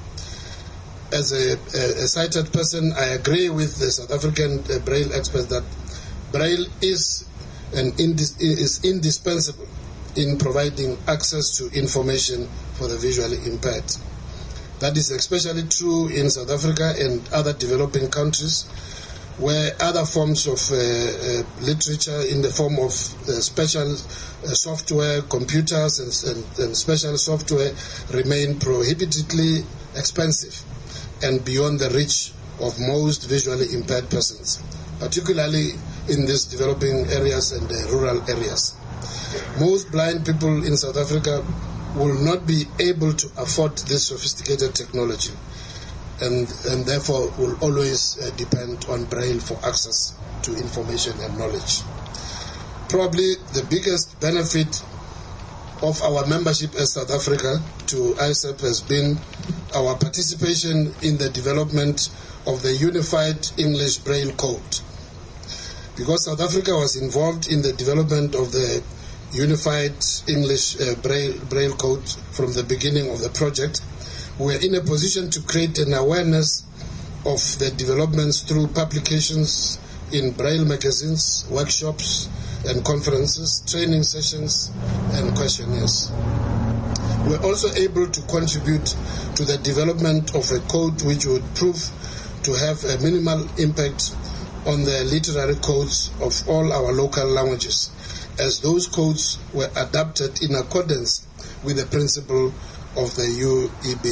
As a, a, a sighted person, I agree with the South African uh, Braille experts that Braille is, an indis- is indispensable in providing access to information for the visually impaired. That is especially true in South Africa and other developing countries, where other forms of uh, uh, literature in the form of uh, special uh, software, computers and, and, and special software remain prohibitively expensive and beyond the reach of most visually impaired persons, particularly in these developing areas and uh, rural areas. Most blind people in South Africa will not be able to afford this sophisticated technology, and, and therefore will always uh, depend on Braille for access to information and knowledge. Probably the biggest benefit of our membership as South Africa to I S E P has been our participation in the development of the Unified English Braille Code. Because South Africa was involved in the development of the Unified English uh, Braille, Braille Code from the beginning of the project, we are in a position to create an awareness of the developments through publications in Braille magazines, workshops and conferences, training sessions and questionnaires. We are also able to contribute to the development of a code which would prove to have a minimal impact on the literary codes of all our local languages, as those codes were adapted in accordance with the principle of the U E B.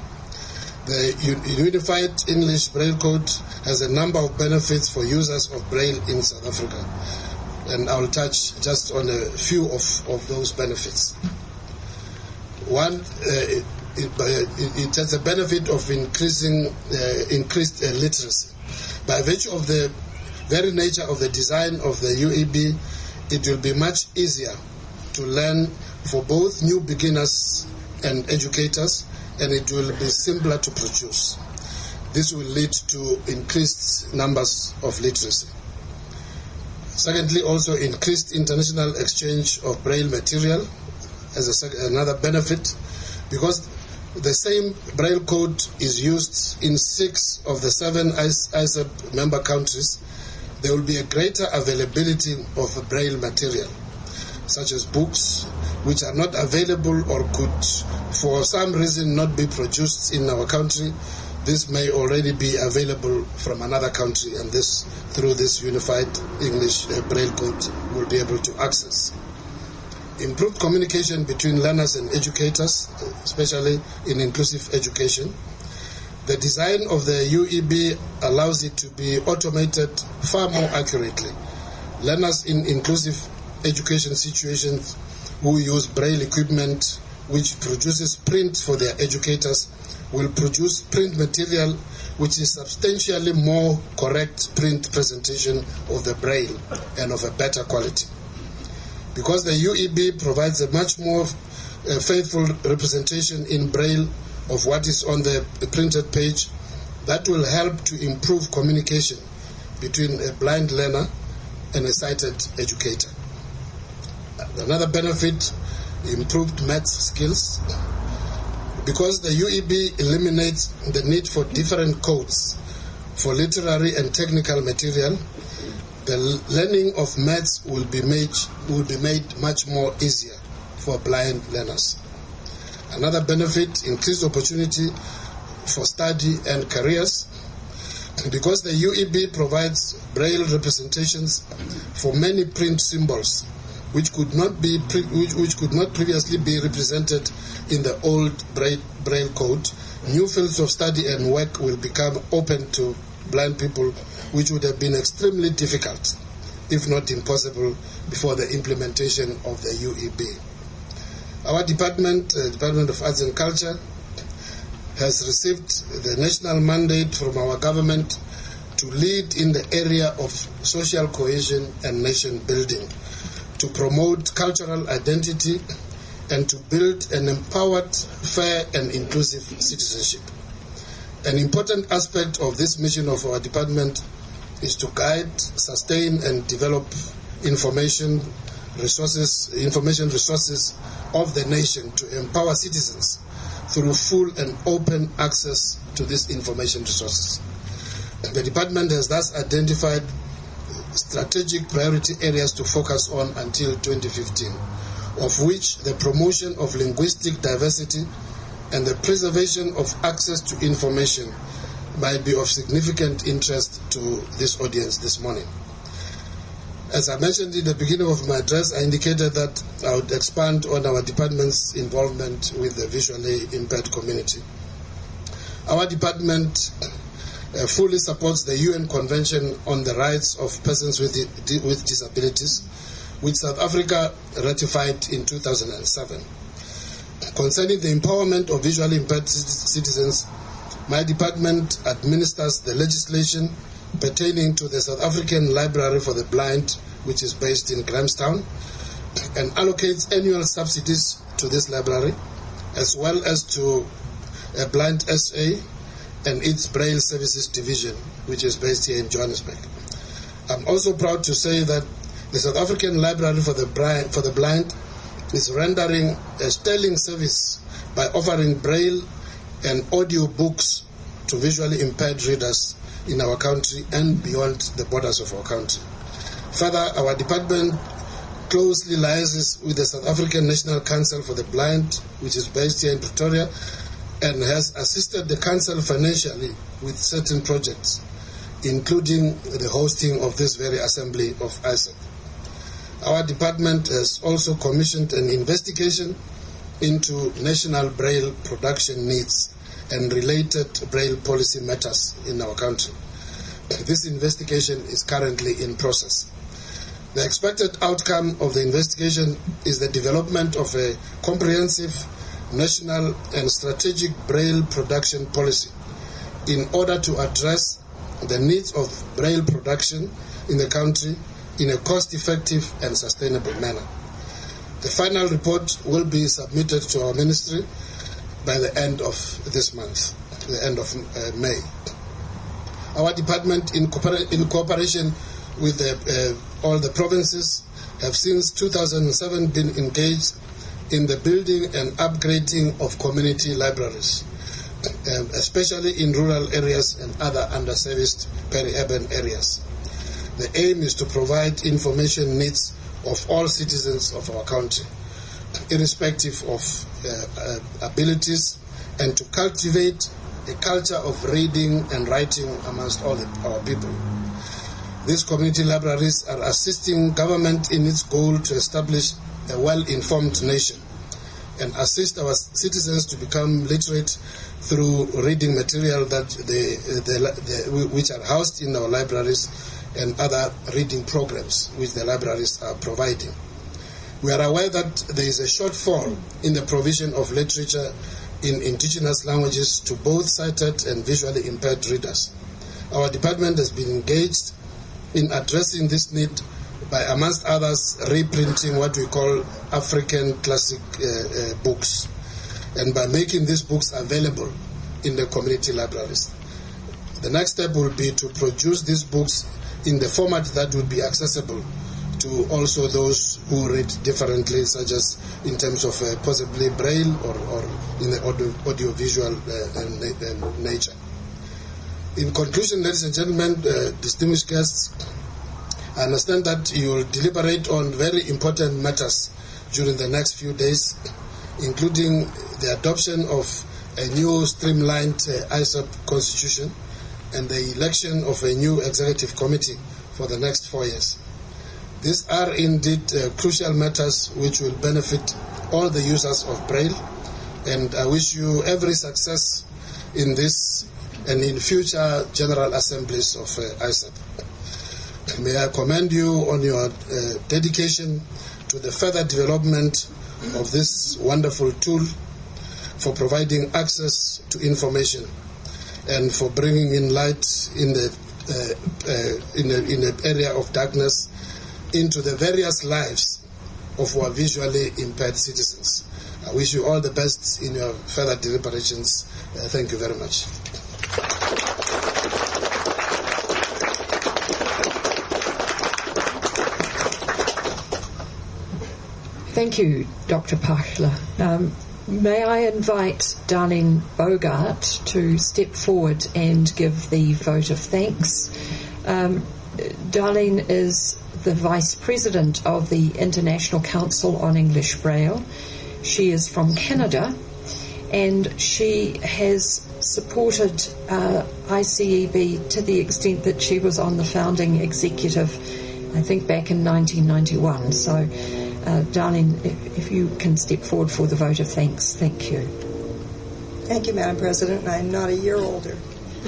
The Unified English Braille Code has a number of benefits for users of Braille in South Africa, and I will touch just on a few of, of those benefits. One, uh, it, it, it has a benefit of increasing uh, increased uh, literacy. By virtue of the very nature of the design of the U E B, it will be much easier to learn for both new beginners and educators, and it will be simpler to produce. This will lead to increased numbers of literacy. Secondly, also increased international exchange of Braille material as a sec- another benefit, because the same Braille code is used in six of the seven I S E P member countries. There will be a greater availability of Braille material, such as books, which are not available or could, for some reason, not be produced in our country. This may already be available from another country, and this, through this Unified English uh, Braille Code, will be able to access. Improved communication between learners and educators, especially in inclusive education. The design of the U E B allows it to be automated far more accurately. Learners in inclusive education situations who use Braille equipment, which produces print for their educators, will produce print material which is substantially more correct print presentation of the Braille and of a better quality. Because the U E B provides a much more uh, faithful representation in Braille of what is on the printed page, that will help to improve communication between a blind learner and a sighted educator. Another benefit, improved math skills. Because the U E B eliminates the need for different codes for literary and technical material, the learning of maths will be made will be made much more easier for blind learners. Another benefit, increased opportunity for study and careers. Because the U E B provides Braille representations for many print symbols, which could not be pre- which, which could not previously be represented in the old Braille, Braille code, new fields of study and work will become open to blind people, which would have been extremely difficult if not impossible, before the implementation of the U E B. Our department, uh, Department of Arts and Culture, has received the national mandate from our government to lead in the area of social cohesion and nation building, to promote cultural identity, and to build an empowered, fair, and inclusive citizenship. An important aspect of this mission of our department is to guide, sustain, and develop information resources, information resources of the nation to empower citizens through full and open access to these information resources. The department has thus identified strategic priority areas to focus on until twenty fifteen, of which the promotion of linguistic diversity and the preservation of access to information might be of significant interest to this audience this morning. As I mentioned in the beginning of my address, I indicated that I would expand on our department's involvement with the visually impaired community. Our department uh, fully supports the U N Convention on the Rights of Persons with, with Disabilities, which South Africa ratified in two thousand seven. Concerning the empowerment of visually impaired citizens, my department administers the legislation pertaining to the South African Library for the Blind, which is based in Grahamstown, and allocates annual subsidies to this library, as well as to a Blind S A and its Braille Services Division, which is based here in Johannesburg. I'm also proud to say that the South African Library for the Blind, for the Blind is rendering a sterling service by offering Braille and audio books to visually impaired readers in our country and beyond the borders of our country. Further, our department closely liaises with the South African National Council for the Blind, which is based here in Pretoria, and has assisted the council financially with certain projects, including the hosting of this very assembly of I S A B. Our department has also commissioned an investigation into national Braille production needs and related Braille policy matters in our country. This investigation is currently in process. The expected outcome of the investigation is the development of a comprehensive national and strategic Braille production policy in order to address the needs of Braille production in the country in a cost-effective and sustainable manner. The final report will be submitted to our ministry by the end of this month, the end of uh, May. Our department, in, cooper- in cooperation with the, uh, all the provinces, have since two thousand seven been engaged in the building and upgrading of community libraries, um, especially in rural areas and other underserviced peri-urban areas. The aim is to provide information needs of all citizens of our country, irrespective of uh, uh, abilities, and to cultivate a culture of reading and writing amongst all the, our people. These community libraries are assisting government in its goal to establish a well-informed nation and assist our citizens to become literate through reading material that they, they, they, which are housed in our libraries and other reading programs which the libraries are providing. We are aware that there is a shortfall in the provision of literature in indigenous languages to both sighted and visually impaired readers. Our department has been engaged in addressing this need by, amongst others, reprinting what we call African classic uh, uh, books, and by making these books available in the community libraries. The next step will be to produce these books in the format that would be accessible to also those who read differently, such as in terms of uh, possibly Braille or, or in the audio, audio-visual uh, uh, nature. In conclusion, ladies and gentlemen, uh, distinguished guests, I understand that you will deliberate on very important matters during the next few days, including the adoption of a new streamlined uh, I S A B constitution and the election of a new executive committee for the next four years. These are indeed uh, crucial matters which will benefit all the users of Braille, and I wish you every success in this and in future General Assemblies of uh, I S A B. May I commend you on your uh, dedication to the further development of this wonderful tool, for providing access to information, and for bringing in light in the uh, uh, in the in the area of darkness into the various lives of our visually impaired citizens. I wish you all the best in your further deliberations. Uh, thank you very much. Thank you, Doctor Pachler. Um, may I invite Darlene Bogart to step forward and give the vote of thanks. Um, Darlene is the Vice President of the International Council on English Braille. She is from Canada, and she has supported uh, I C E B to the extent that she was on the founding executive, I think, back in nineteen ninety-one. So, uh, Darlene, if, if you can step forward for the vote of thanks, thank you. Thank you, Madam President. I'm not a year older.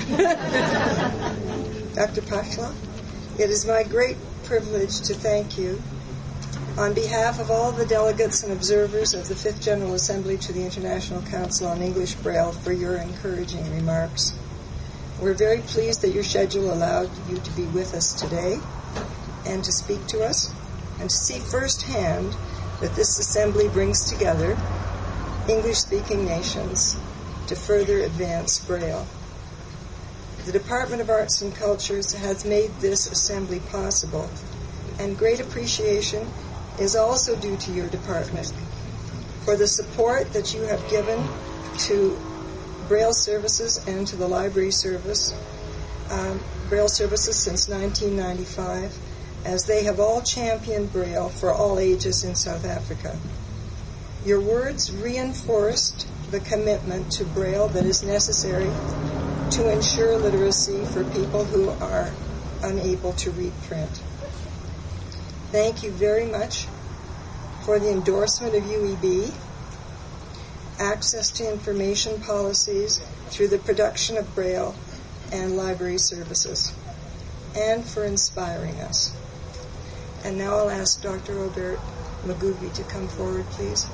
Doctor Pachler, it is my great privilege to thank you on behalf of all the delegates and observers of the Fifth General Assembly to the International Council on English Braille for your encouraging remarks. We're very pleased that your schedule allowed you to be with us today and to speak to us and to see firsthand that this assembly brings together English-speaking nations to further advance Braille. The Department of Arts and Cultures has made this assembly possible, and great appreciation is also due to your department for the support that you have given to Braille services and to the library service, um, Braille services since nineteen ninety-five, as they have all championed Braille for all ages in South Africa. Your words reinforced the commitment to Braille that is necessary to ensure literacy for people who are unable to read print. Thank you very much for the endorsement of U E B, access to information policies through the production of Braille and library services, and for inspiring us. And now I'll ask Doctor Robert Maguvi to come forward, please.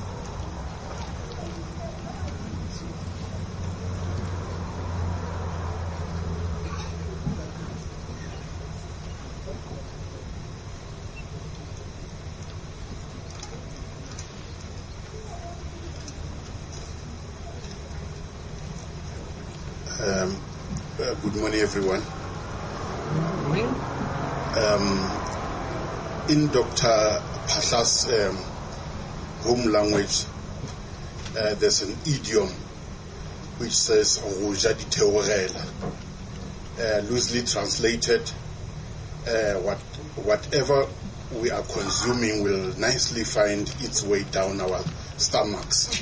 Um, uh, good morning, everyone. Good morning. Um, in Doctor Pachler's um, home language, uh, there's an idiom which says "Roja di Theorela." Uh, loosely translated, uh, what, whatever we are consuming will nicely find its way down our stomachs.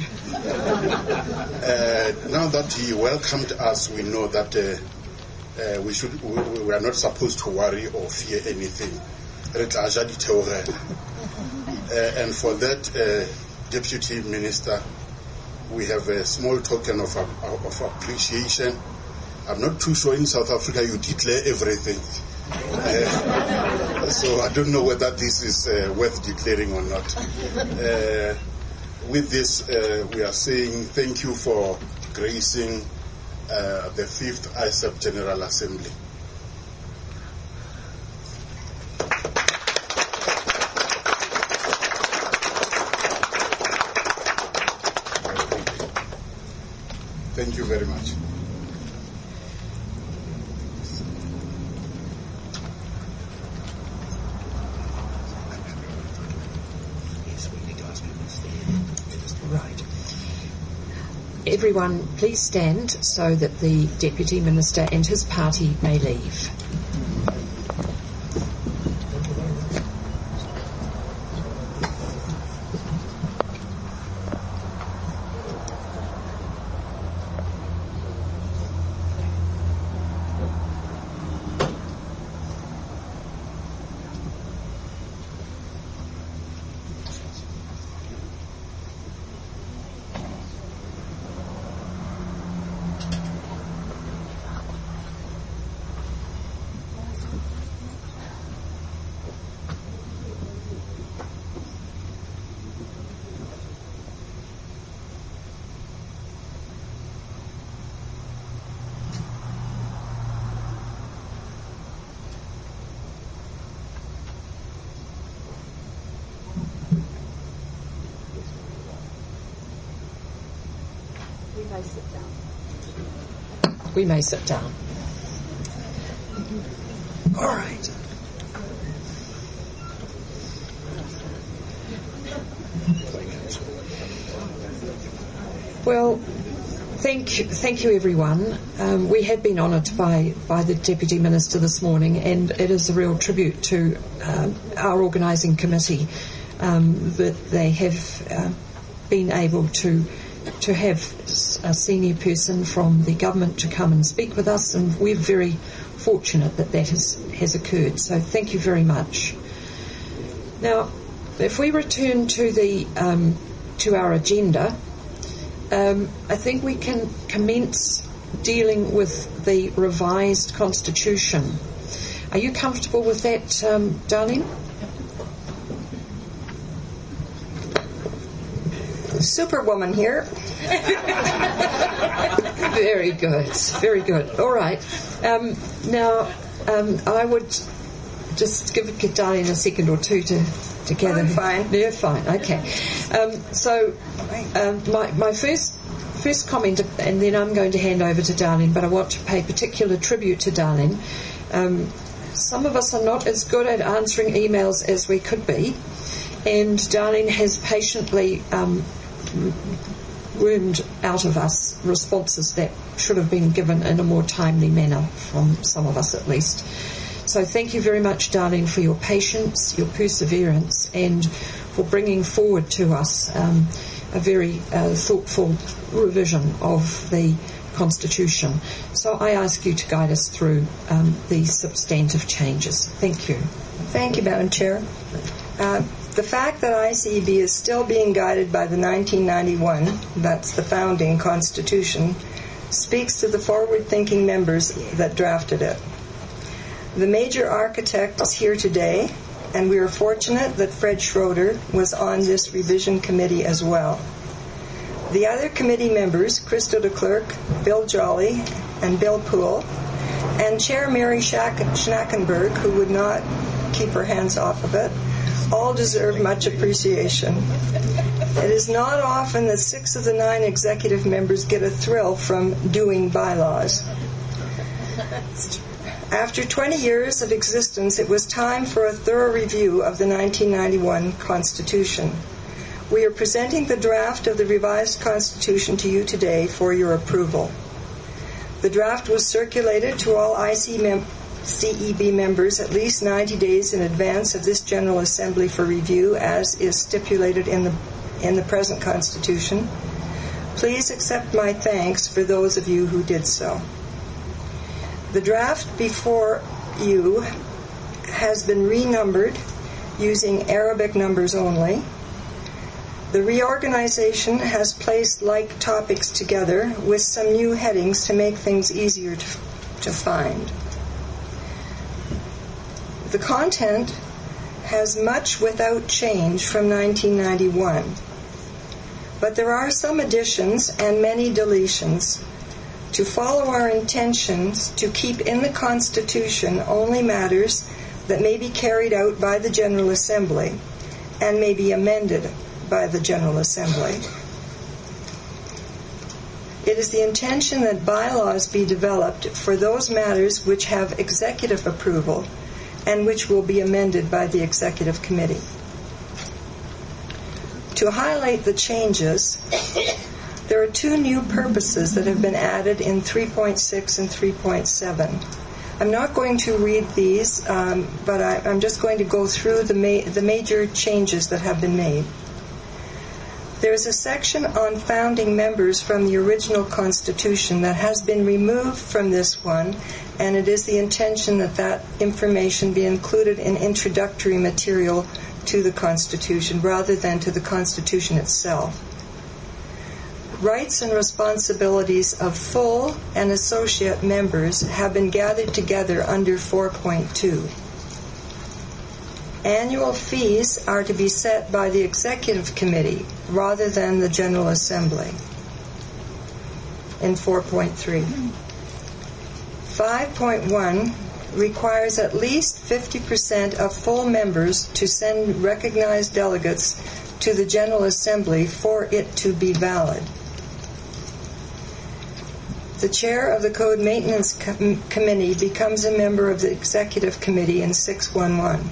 uh, now that he welcomed us, we know that uh, uh, we should we, we are not supposed to worry or fear anything. Uh, and for that, uh, Deputy Minister, we have a small token of, of appreciation. I'm not too sure in South Africa you declare everything. Uh, so I don't know whether this is uh, worth declaring or not. Uh, with this, uh, we are saying thank you for gracing uh, the fifth I S E P General Assembly. Thank you very much. Right. Everyone, please stand so that the Deputy Minister and his party may leave. may sit down. We may sit down. All right. Well, thank you, thank you everyone. Um, we have been honoured by, by the Deputy Minister this morning, and it is a real tribute to um, our organising committee um, that they have uh, been able to to have a senior person from the government to come and speak with us, and we're very fortunate that that has, has occurred. So thank you very much. Now, if we return to the um, to our agenda, um, I think we can commence dealing with the revised constitution. Are you comfortable with that, um, Darlene? Superwoman here. Very good, very good. All right. Um, now, um, I would just give Darlene a second or two to, to gather. I'm fine. You're fine, okay. Um, so, um, my, my first first comment, and then I'm going to hand over to Darlene, but I want to pay particular tribute to Darlene. Um, some of us are not as good at answering emails as we could be, and Darlene has patiently um, wormed out of us responses that should have been given in a more timely manner, from some of us at least. So thank you very much, Darlene, for your patience, your perseverance, and for bringing forward to us um, a very uh, thoughtful revision of the Constitution. So I ask you to guide us through um, the substantive changes. Thank you. Thank you, Madam Chair. Uh, The fact that I C E B is still being guided by the nineteen ninety-one, that's the founding Constitution, speaks to the forward-thinking members that drafted it. The major architect is here today, and we are fortunate that Fred Schroeder was on this revision committee as well. The other committee members, Christo de Klerk, Bill Jolly, and Bill Poole, and Chair Mary Schnackenberg, who would not keep her hands off of it, all deserve much appreciation. It is not often that six of the nine executive members get a thrill from doing bylaws. After twenty years of existence, it was time for a thorough review of the nineteen ninety-one Constitution. We are presenting the draft of the revised Constitution to you today for your approval. The draft was circulated to all I C E B members at least ninety days in advance of this General Assembly for review, as is stipulated in the in the present Constitution. Please accept my thanks for those of you who did so. The draft before you has been renumbered using Arabic numbers only. The reorganization has placed like topics together with some new headings to make things easier to, to find. The content has much without change from nineteen ninety-one, but there are some additions and many deletions. To follow our intentions to keep in the Constitution only matters that may be carried out by the General Assembly and may be amended by the General Assembly. It is the intention that bylaws be developed for those matters which have executive approval and which will be amended by the Executive Committee. To highlight the changes, there are two new purposes that have been added in three point six and three point seven. I'm not going to read these, um, but I, I'm just going to go through the, ma- the major changes that have been made. There's a section on founding members from the original Constitution that has been removed from this one, and it is the intention that that information be included in introductory material to the Constitution rather than to the Constitution itself. Rights and responsibilities of full and associate members have been gathered together under four point two. Annual fees are to be set by the Executive Committee rather than the General Assembly in four point three. five point one requires at least fifty percent of full members to send recognized delegates to the General Assembly for it to be valid. The chair of the Code Maintenance Com- Committee becomes a member of the Executive Committee in six eleven.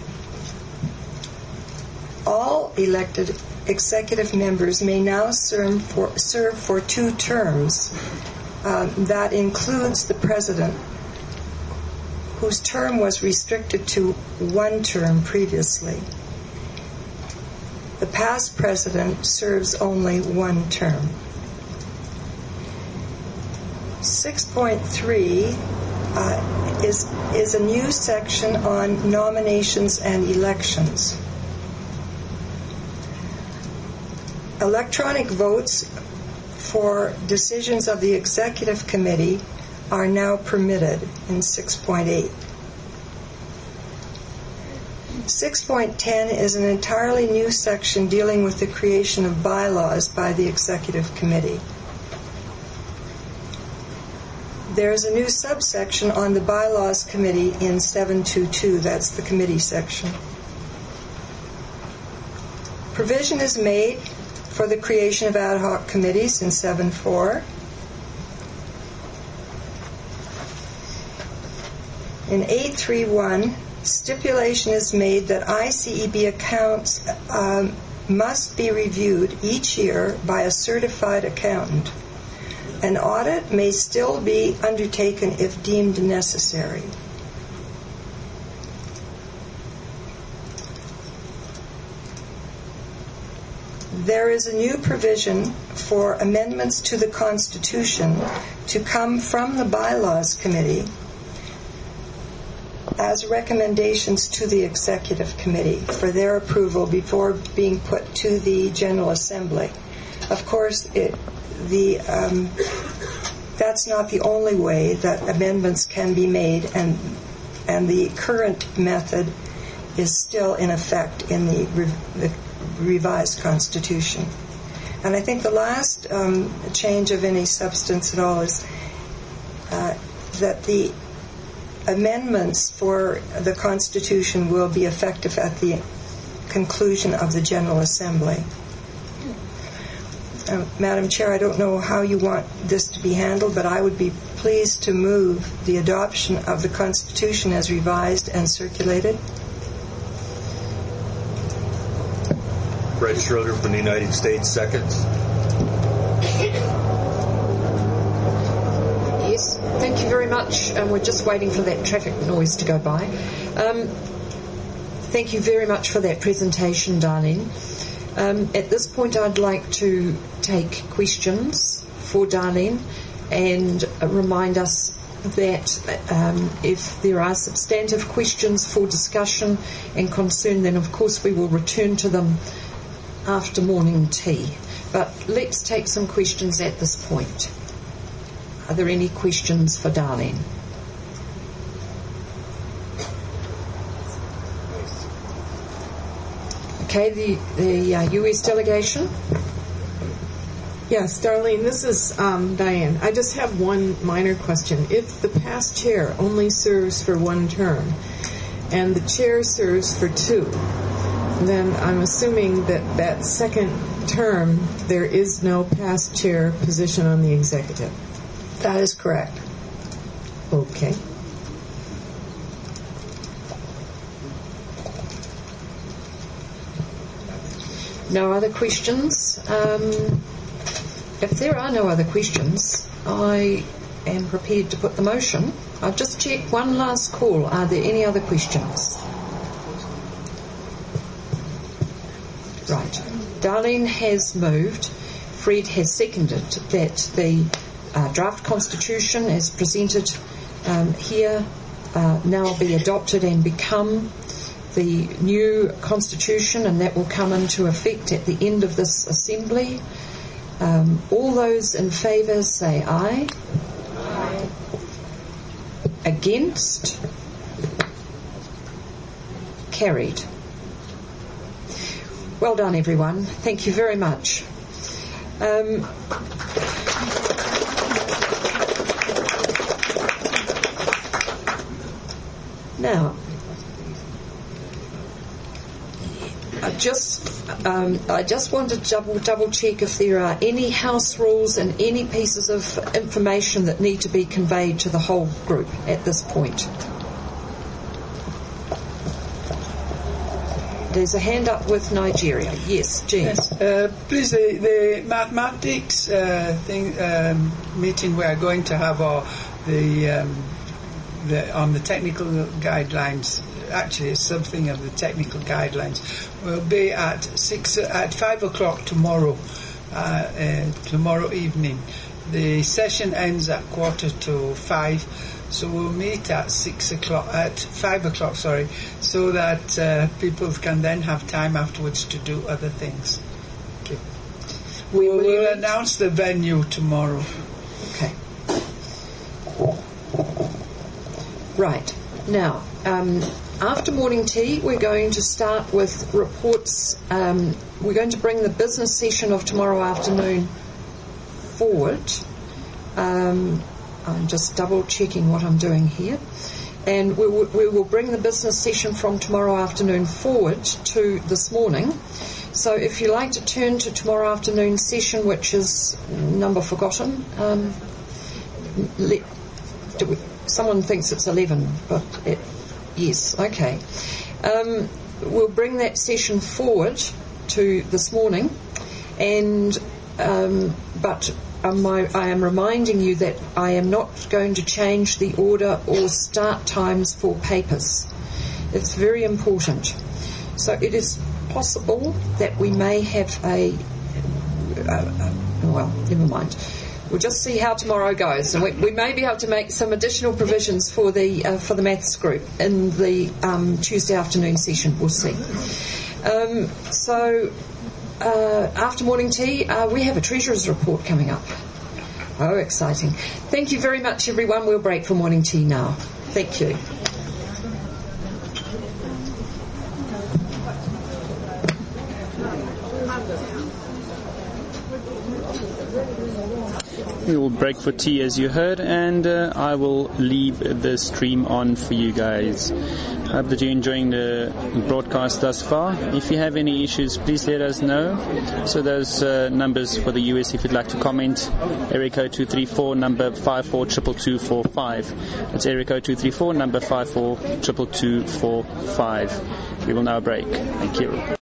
All elected executive members may now serve for, serve for two terms. Um, that includes the president, whose term was restricted to one term previously. The past president serves only one term. six point three uh, is, is a new section on nominations and elections. Electronic votes for decisions of the Executive Committee are now permitted in six point eight. six point ten is an entirely new section dealing with the creation of bylaws by the Executive Committee. There is a new subsection on the Bylaws Committee in seven twenty-two. That's the committee section. Provision is made for the creation of ad hoc committees in seven four. In eight thirty-one, stipulation is made that I C E B accounts um, must be reviewed each year by a certified accountant. An audit may still be undertaken if deemed necessary. There is a new provision for amendments to the Constitution to come from the Bylaws Committee as recommendations to the Executive Committee for their approval before being put to the General Assembly. Of course, it, the um, that's not the only way that amendments can be made, and and the current method is still in effect in the, re- the revised Constitution. And I think the last um, change of any substance at all is uh, that the amendments for the Constitution will be effective at the conclusion of the General Assembly. Uh, Madam Chair, I don't know how you want this to be handled, but I would be pleased to move the adoption of the Constitution as revised and circulated. Brett Schroeder from the United States seconds. Yes, thank you very much. And we're just waiting for that traffic noise to go by. Um, thank you very much for that presentation, Darlene. Um, at this point, I'd like to take questions for Darlene and remind us that um, if there are substantive questions for discussion and concern, then of course we will return to them after morning tea. But let's take some questions at this point. Are there any questions for Darlene? Okay, the, the uh, U S delegation. Yes, Darlene, this is um, Diane. I just have one minor question. If the past chair only serves for one term and the chair serves for two, then I'm assuming that that second term there is no past chair position on the executive. That is correct. Okay. No other questions? Um, if there are no other questions, I am prepared to put the motion. I'll just check one last call. Are there any other questions? Right. Darlene has moved. Fred has seconded that the uh, draft constitution as presented um, here uh, now be adopted and become the new constitution, and that will come into effect at the end of this assembly. Um, all those in favour say aye. Aye. Against? Carried. Well done, everyone. Thank you very much. Um, now, I just, um, I just want to double double check if there are any house rules and any pieces of information that need to be conveyed to the whole group at this point. There's a hand up with Nigeria. Yes, Jean. Yes, uh, please, the, the mathematics uh, thing um, meeting we are going to have, or the, um, the on the technical guidelines. Actually, it's something of the technical guidelines. Will be at six at five o'clock tomorrow. Uh, uh, tomorrow evening, the session ends at quarter to five. So we'll meet at six o'clock, at five o'clock, sorry, so that uh, people can then have time afterwards to do other things. Okay. We will we'll announce the venue tomorrow. Okay. Right. Now, um, after morning tea, we're going to start with reports. Um, we're going to bring the business session of tomorrow afternoon forward. Um, I'm just double checking what I'm doing here. And we will, we will bring the business session from tomorrow afternoon forward to this morning. So if you like to turn to tomorrow afternoon session, which is number forgotten, um, let, do we, someone thinks it's eleven, but it, yes, okay. Um, we'll bring that session forward to this morning, and um, but Um, my, I am reminding you that I am not going to change the order or start times for papers. It's very important. So it is possible that we may have a, uh, uh, well, never mind. We'll just see how tomorrow goes, and we, we may be able to make some additional provisions for the uh, for the maths group in the um, Tuesday afternoon session. We'll see. Um, so. Uh, after morning tea, uh, we have a Treasurer's report coming up. Oh, exciting. Thank you very much, everyone. We'll break for morning tea now. Thank you. We will break for tea, as you heard, and uh, I will leave the stream on for you guys. I hope that you're enjoying the broadcast thus far. If you have any issues, please let us know. So those uh, numbers for the U S, if you'd like to comment, area code two three four, number five four two two two four five. That's area code two three four, number five four two two two four five. We will now break. Thank you.